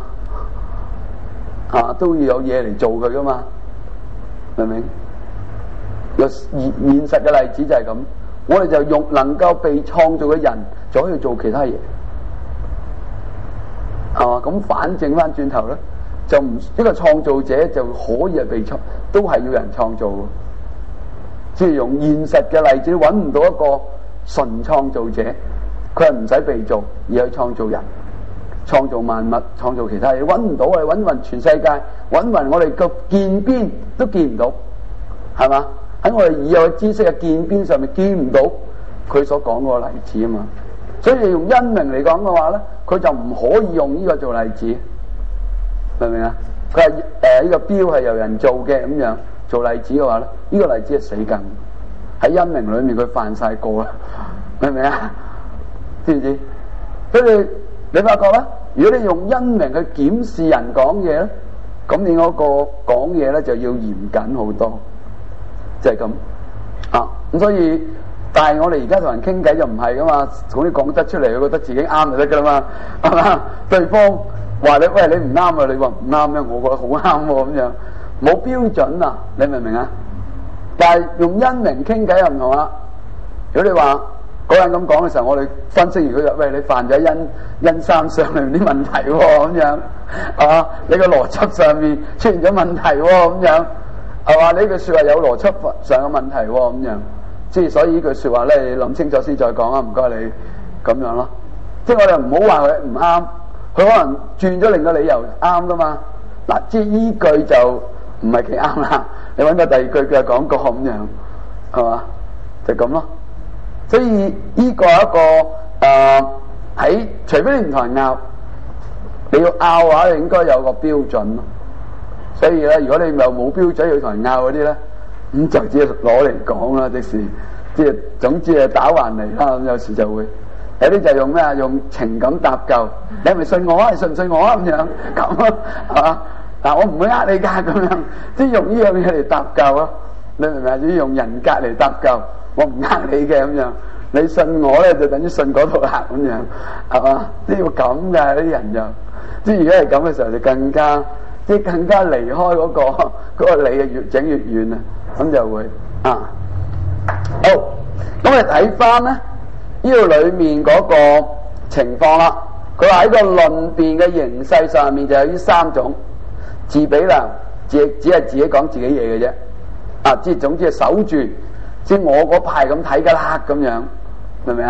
[SPEAKER 1] 都要有嘢嚟做佢噶嘛，明唔明？有現實嘅例子就係咁，我哋就用能夠被創造嘅人就可以做其他嘢，係嘛？咁反正翻轉頭咧，就唔一個創造者就可以係被創，都係要人創造嘅。即係用現實嘅例子，揾唔到一個純創造者，佢係唔使被造而去創造人、創造萬物、創造其他嘢，揾唔到。我哋揾勻全世界，揾勻我哋個見邊都見唔到，係嘛？喺我哋已有知識嘅見邊上面見唔到佢所講嗰個例子啊嘛。所以用因明嚟講嘅話咧，佢就唔可以用呢個做例子，明唔明啊？佢係呢個錶係由人做嘅咁樣。做例子嘅話咧，呢個例子係死梗，喺因明裏面佢犯晒過啦，明唔明啊？知唔知？所以你發覺咧，如果你用因明去檢視人講嘢咧，咁你嗰個講嘢咧就要嚴謹好多，就係咁啊。咁所以，但係我哋而家同人傾偈就唔係噶嘛，咁你講得出嚟，佢覺得自己啱就得噶啦嘛，係嘛？對方話你喂，你唔啱啊，你話唔啱咩？我覺得好啱喎咁樣。冇標準啊，你明唔明啊？但係用因明傾偈又唔同啦。如果你話嗰人咁講嘅時候，我哋分析完佢就喂，你犯咗因三上裏面啲問題喎，咁樣係嘛？你個邏輯上面出現咗問題喎，咁樣係嘛？呢句説話有邏輯上嘅問題喎，咁樣即係所以呢句説話咧，你諗清楚先再講啊！唔該你咁樣咯。即係我哋唔好話佢唔啱，佢可能轉咗另個理由啱噶嘛。嗱，即係依句就唔係幾啱啦，你揾個第二句佢又講過咁樣，係嘛？就咁咯。所以呢個係一個喺除非你唔同人拗，你要拗嘅話，你應該有個標準咯。所以咧，如果你又冇標準要同人拗嗰啲咧，咁就只係攞嚟講啦，即係總之係打橫嚟啦。咁有時就會有啲就用咩啊？用情感搭救，你係咪信我啊？你信唔信我啊？咁樣咁啊，係嘛？嗱，我唔會呃你㗎，咁樣即係用呢樣嘢嚟搭救咯。你明唔明啊？要用人格嚟搭救，我唔呃你嘅咁樣。你信我咧，就等於信嗰套客咁樣，係嘛？都要咁㗎，啲人就即係如果係咁嘅時候，就更加離開嗰個理啊，越整越遠啊，咁就會啊。好，咁我哋睇翻咧呢度裏面嗰個情況啦。佢話喺個論辯嘅形勢上面就有呢三種。自比量，只係自己講自己嘢嘅啫，即係總之係守住，即係我嗰派咁睇噶啦，咁樣明唔明啊？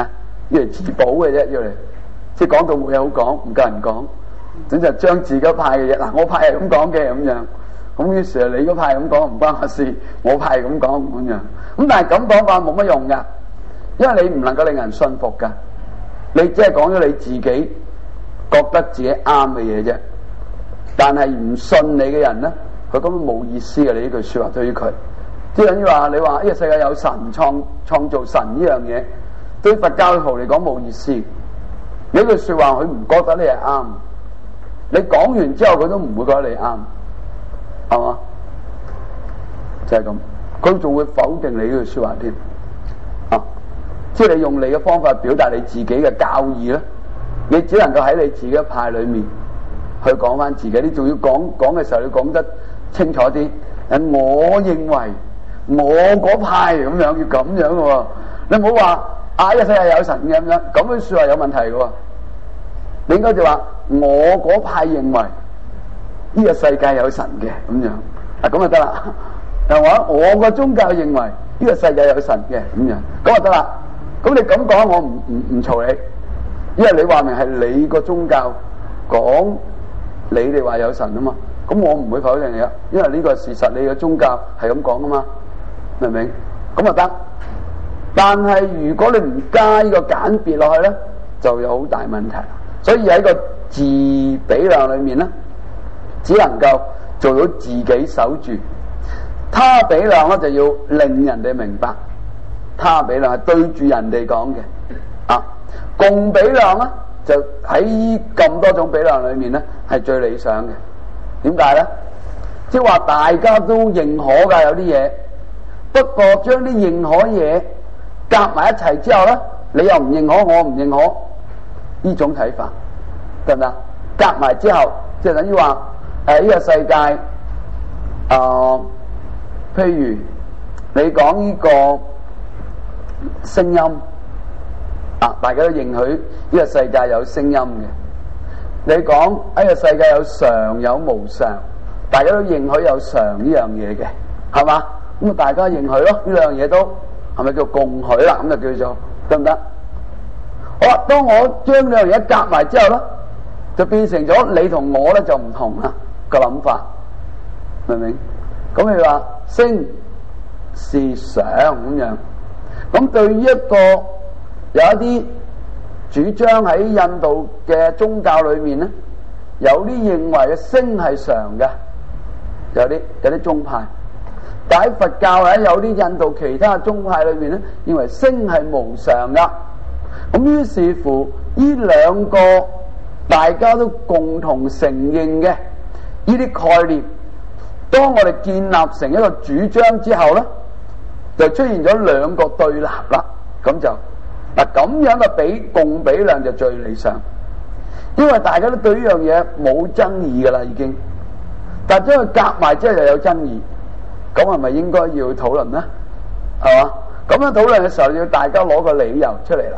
[SPEAKER 1] 要嚟自保嘅啫，要嚟即係講到冇嘢好講，唔夠人講，總之就將自己派嘅嘢嗱，我派係咁講嘅咁樣，咁於是你嗰派咁講唔關我事，我派係咁講咁樣，咁但係咁講法冇乜用噶，因為你唔能夠令人信服噶，你只係講咗你自己覺得自己啱嘅嘢啫，但係唔信你嘅人咧，佢根本冇意思嘅。你呢句說話對於佢，即係等於話你話呢個世界有神創造神呢樣嘢，對佛教徒嚟講冇意思。呢句說話佢唔覺得你係啱，你講完之後佢都唔會覺得你啱，係嘛？就係咁，佢仲會否定你呢句說話添。即係你用你嘅方法表達你自己嘅教義咧，你只能夠喺你自己嘅派裏面去講翻自己。你仲要講嘅時候，你講得清楚啲。我認為我嗰派咁樣要咁樣嘅喎，你唔好話呢個世界有神嘅咁樣，咁樣說話有問題嘅喎。你應該就話我嗰派認為呢個世界有神嘅咁樣，咁就得啦。又話我個宗教認為呢個世界有神嘅咁樣，咁就得啦。咁你咁講，我唔嘈你，因為你話明係你個宗教講你哋話有神啊嘛，咁我唔會否定你啊，因為呢個係事實，你個宗教係咁講啊嘛，明唔明？咁就得。但係如果你唔加呢個簡別落去咧，就有好大問題。所以喺個字比量裏面咧，只能夠做到自己守住，他比量咧就要令人哋明白。他比量係對住人哋講嘅，共比量咧就喺咁多種比量裏面咧係最理想嘅。點解咧？即係話大家都認可噶有啲嘢，不過將啲認可嘢夾埋一齊之後咧，你又唔認可，我唔認可，呢種睇法得唔得？夾埋之後，即係等於話呢個世界，譬如你講呢個聲音大家都認許呢個世界有聲音嘅。你講呢個世界有常有無常，大家都認許有常呢樣嘢嘅，係嘛？咁大家認許咯，呢兩樣嘢都係咪叫共許啦？咁就叫做得唔得？好啦，當我將兩樣嘢夾埋之後咧，就變成咗你同我咧就唔同啦個諗法，明唔明？咁你話聲是常咁樣。咁對於一個有一啲主張喺印度嘅宗教裏面咧，有啲認為嘅聲係常嘅，有啲宗派。但喺佛教咧，有啲印度其他宗派裏面咧，認為聲係無常噶。咁於是乎，呢兩個大家都共同承認嘅呢啲概念，當我哋建立成一個主張之後咧，就出現咗兩個對立啦。咁就咁樣嘅共比量就最理想，因為大家都對呢樣嘢冇爭議噶啦已經，但係將佢夾埋之後又有爭議，咁係咪應該要討論呢？係嘛？咁樣討論嘅時候要大家攞個理由出嚟啦，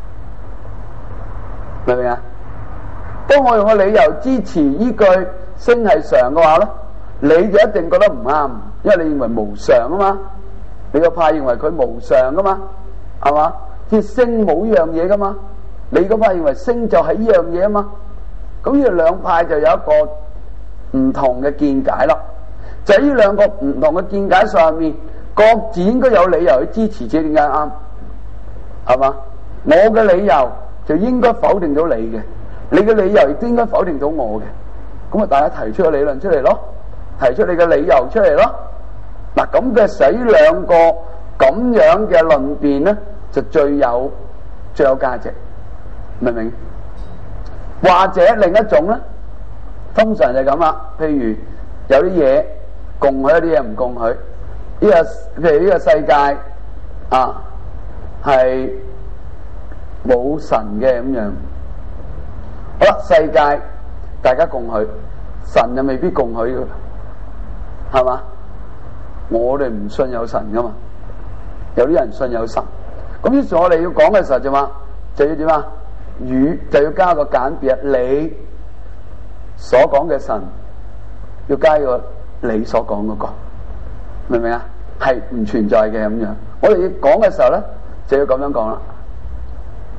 [SPEAKER 1] 明唔明啊？當我用個理由支持呢句聲係常嘅話咧，你就一定覺得唔啱，因為你認為無常啊嘛，你個派認為佢無常噶嘛，係嘛？即係聲冇呢樣嘢噶嘛，你嗰派認為聲就係呢樣嘢啊嘛，咁呢兩派就有一個唔同嘅見解啦。就喺呢兩個唔同嘅見解上面，各自應該有理由去支持自己點解啱，係嘛？我嘅理由就應該否定到你嘅，你嘅理由亦都應該否定到我嘅，咁啊大家提出個理論出嚟咯，提出你嘅理由出嚟咯。嗱，咁嘅使兩個咁樣嘅論辯咧，就最有價值，明唔明？或者另一種咧，通常就係咁啦。譬如有啲嘢共許，有啲嘢唔共許。譬如呢個世界係冇神嘅咁樣。好啦，世界大家共許，神就未必共許嘅，係嘛？我哋唔信有神噶嘛，有啲人信有神。咁於是我哋要講嘅時候就話，就要點啊？就要加個簡別，你所講嘅神要加個你所講嗰個，明唔明啊？係唔存在嘅咁樣。我哋要講嘅時候咧，就要咁樣講啦。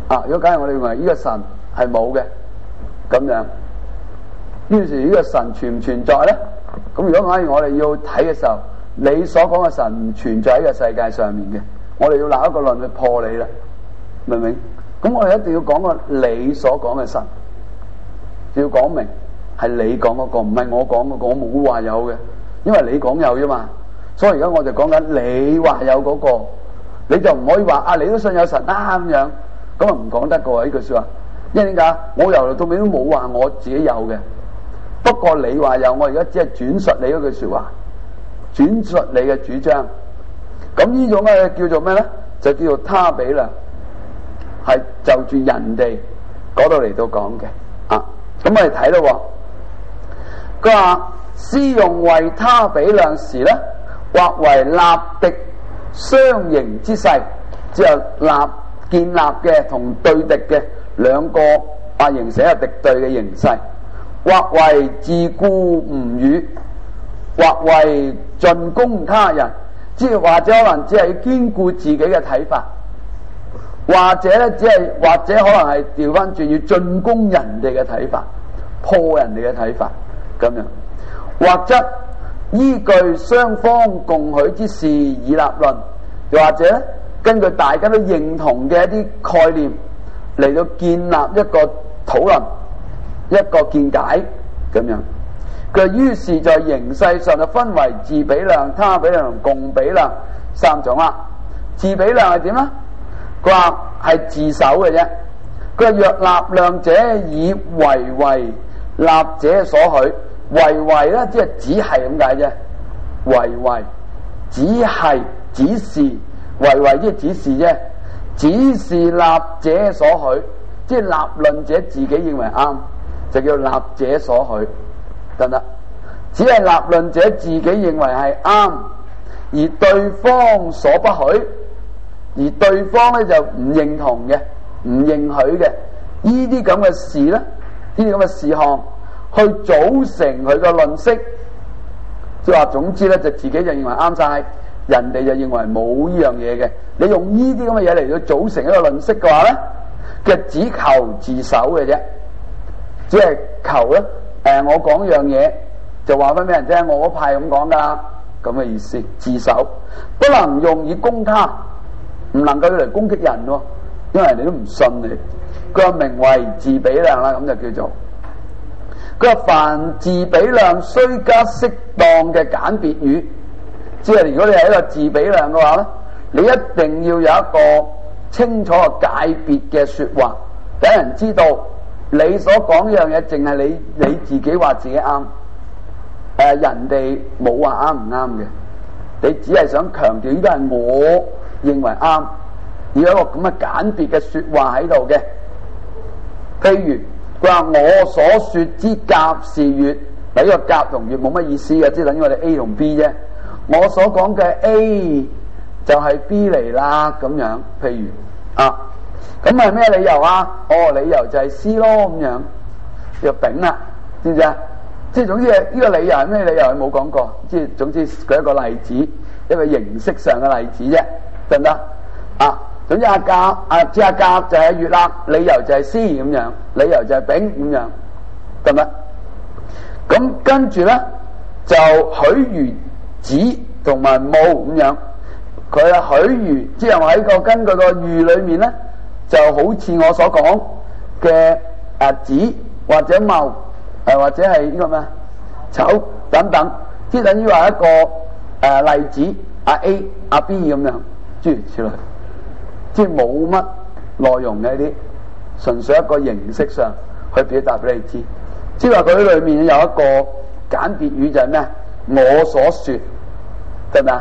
[SPEAKER 1] 如果假如我哋認為呢個神係冇嘅咁樣，於是呢個神存唔存在咧？咁如果假如我哋要睇嘅時候，你所講嘅神唔存在喺個世界上面嘅，我哋要立一個論去破你啦，明唔明？咁我哋一定要講個你所講嘅神，要講明係你講嗰個，唔係我講嗰個，我冇話有嘅，因為你講有啫嘛。所以而家我就講緊你話有嗰個，你就唔可以話你都信有神啦咁樣，咁唔講得過呢句說話。因為點解？我由頭到尾都冇話我自己有嘅，不過你話有，我而家只係轉述你嗰句說話，轉述你嘅主張。咁呢種咧叫做咩咧？就叫做他比量，係就住人哋嗰度嚟到講嘅。咁我哋睇咯，佢話施用為他比量時咧，或為立敵相形之勢，之後建立嘅同對敵嘅兩個形成一個敵對嘅形勢，或為自顧吾語，或為進攻他人，即係或者可能只係堅固自己嘅睇法，或者咧或者可能係調翻轉要進攻人哋嘅睇法，破人哋嘅睇法咁樣，或者依據雙方共許之事以立論，又或者根據大家都認同嘅一啲概念嚟到建立一個討論，一個見解咁樣。佢於是在形勢上就分為自比量、他比量同共比量三種啦。自比量係點咧？佢話係自首嘅啫。佢話若立量者以為立者所許，為咧即係只係咁解啫。為只係指示，為即係指示啫。只是立者所許，即係立論者自己認為啱，就叫立者所許，得唔得？只係立論者自己認為係啱，而對方所不許，而對方咧就唔認同嘅，唔認許嘅，呢啲咁嘅事咧，呢啲咁嘅事項去組成佢個論式，即係話總之咧就自己就認為啱晒，人哋就認為冇呢樣嘢嘅。你用呢啲咁嘅嘢嚟到組成一個論式嘅話咧，佢只求自首嘅啫，只係求咧我講樣嘢就話翻俾人聽，我嗰派咁講噶，咁嘅意思。自首不能用以攻他，唔能夠用嚟攻擊人喎，因為人哋都唔信你。佢話名為自比量啦，咁就叫做。佢話凡自比量須加適當嘅簡別語，即係如果你係一個自比量嘅話咧，你一定要有一個清楚嘅界別嘅說話，俾人知道你所講呢樣嘢淨係你自己話自己啱，人哋冇話啱唔啱嘅，你只係想強調呢個係我認為啱，要有一個咁嘅簡別嘅說話喺度嘅。譬如佢話我所說之甲是乙，嗱，呢個甲同乙冇乜意思嘅，即係等於我哋 A 同 B 啫。我所講嘅 A 就係 B 嚟啦，咁樣。譬如咁係咩理由啊？理由就係 C 咯，咁樣就丙啦，知唔知啊？即係總之呢個理由係咩理由？佢冇講過，即係總之舉一個例子，一個形式上嘅例子啫，得唔得？總之阿甲就係乙啦，理由就係 C 咁樣，理由就係丙咁樣，得唔得？咁跟住咧就許如子同埋戊咁樣，佢係許如，即係我喺個根據個喻裏面咧，就好似我所講嘅子或者戊，或者係呢個咩丑等等，即係等於話一個例子A B 咁樣，諸如此類。即係冇乜內容嘅呢啲，純粹一個形式上去表達俾你知。即係話佢裏面有一個簡別語就係咩？我所說，得唔得？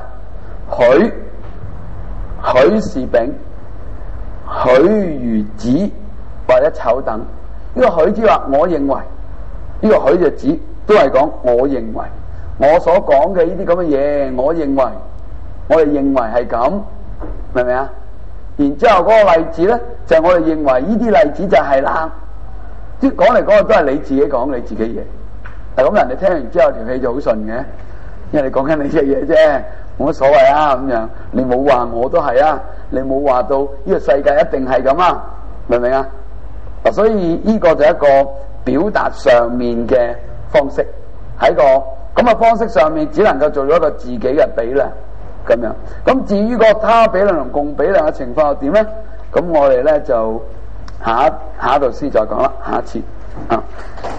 [SPEAKER 1] 許是丙，許如子或者丑等。呢個許即係話我認為，呢個許就指都係講我認為，我所講嘅呢啲咁嘅嘢，我認為，我哋認為係咁，明唔明啊？然之後嗰個例子咧，就係我哋認為呢啲例子就係啦。即係講嚟講去都係你自己講你自己嘢。但咁人哋聽完之後條氣就好順嘅，因為你講緊你隻嘢啫，冇乜所謂啊咁樣。你冇話我都係啊，你冇話到呢個世界一定係咁啊， 明唔明啊？嗱，所以呢個就係一個表達上面嘅方式，喺個咁嘅方式上面，只能夠做咗一個自己嘅比量咁樣。咁至於個他比量同共比量嘅情況又點咧？咁我哋咧就下一度先再講啦，下一次啊。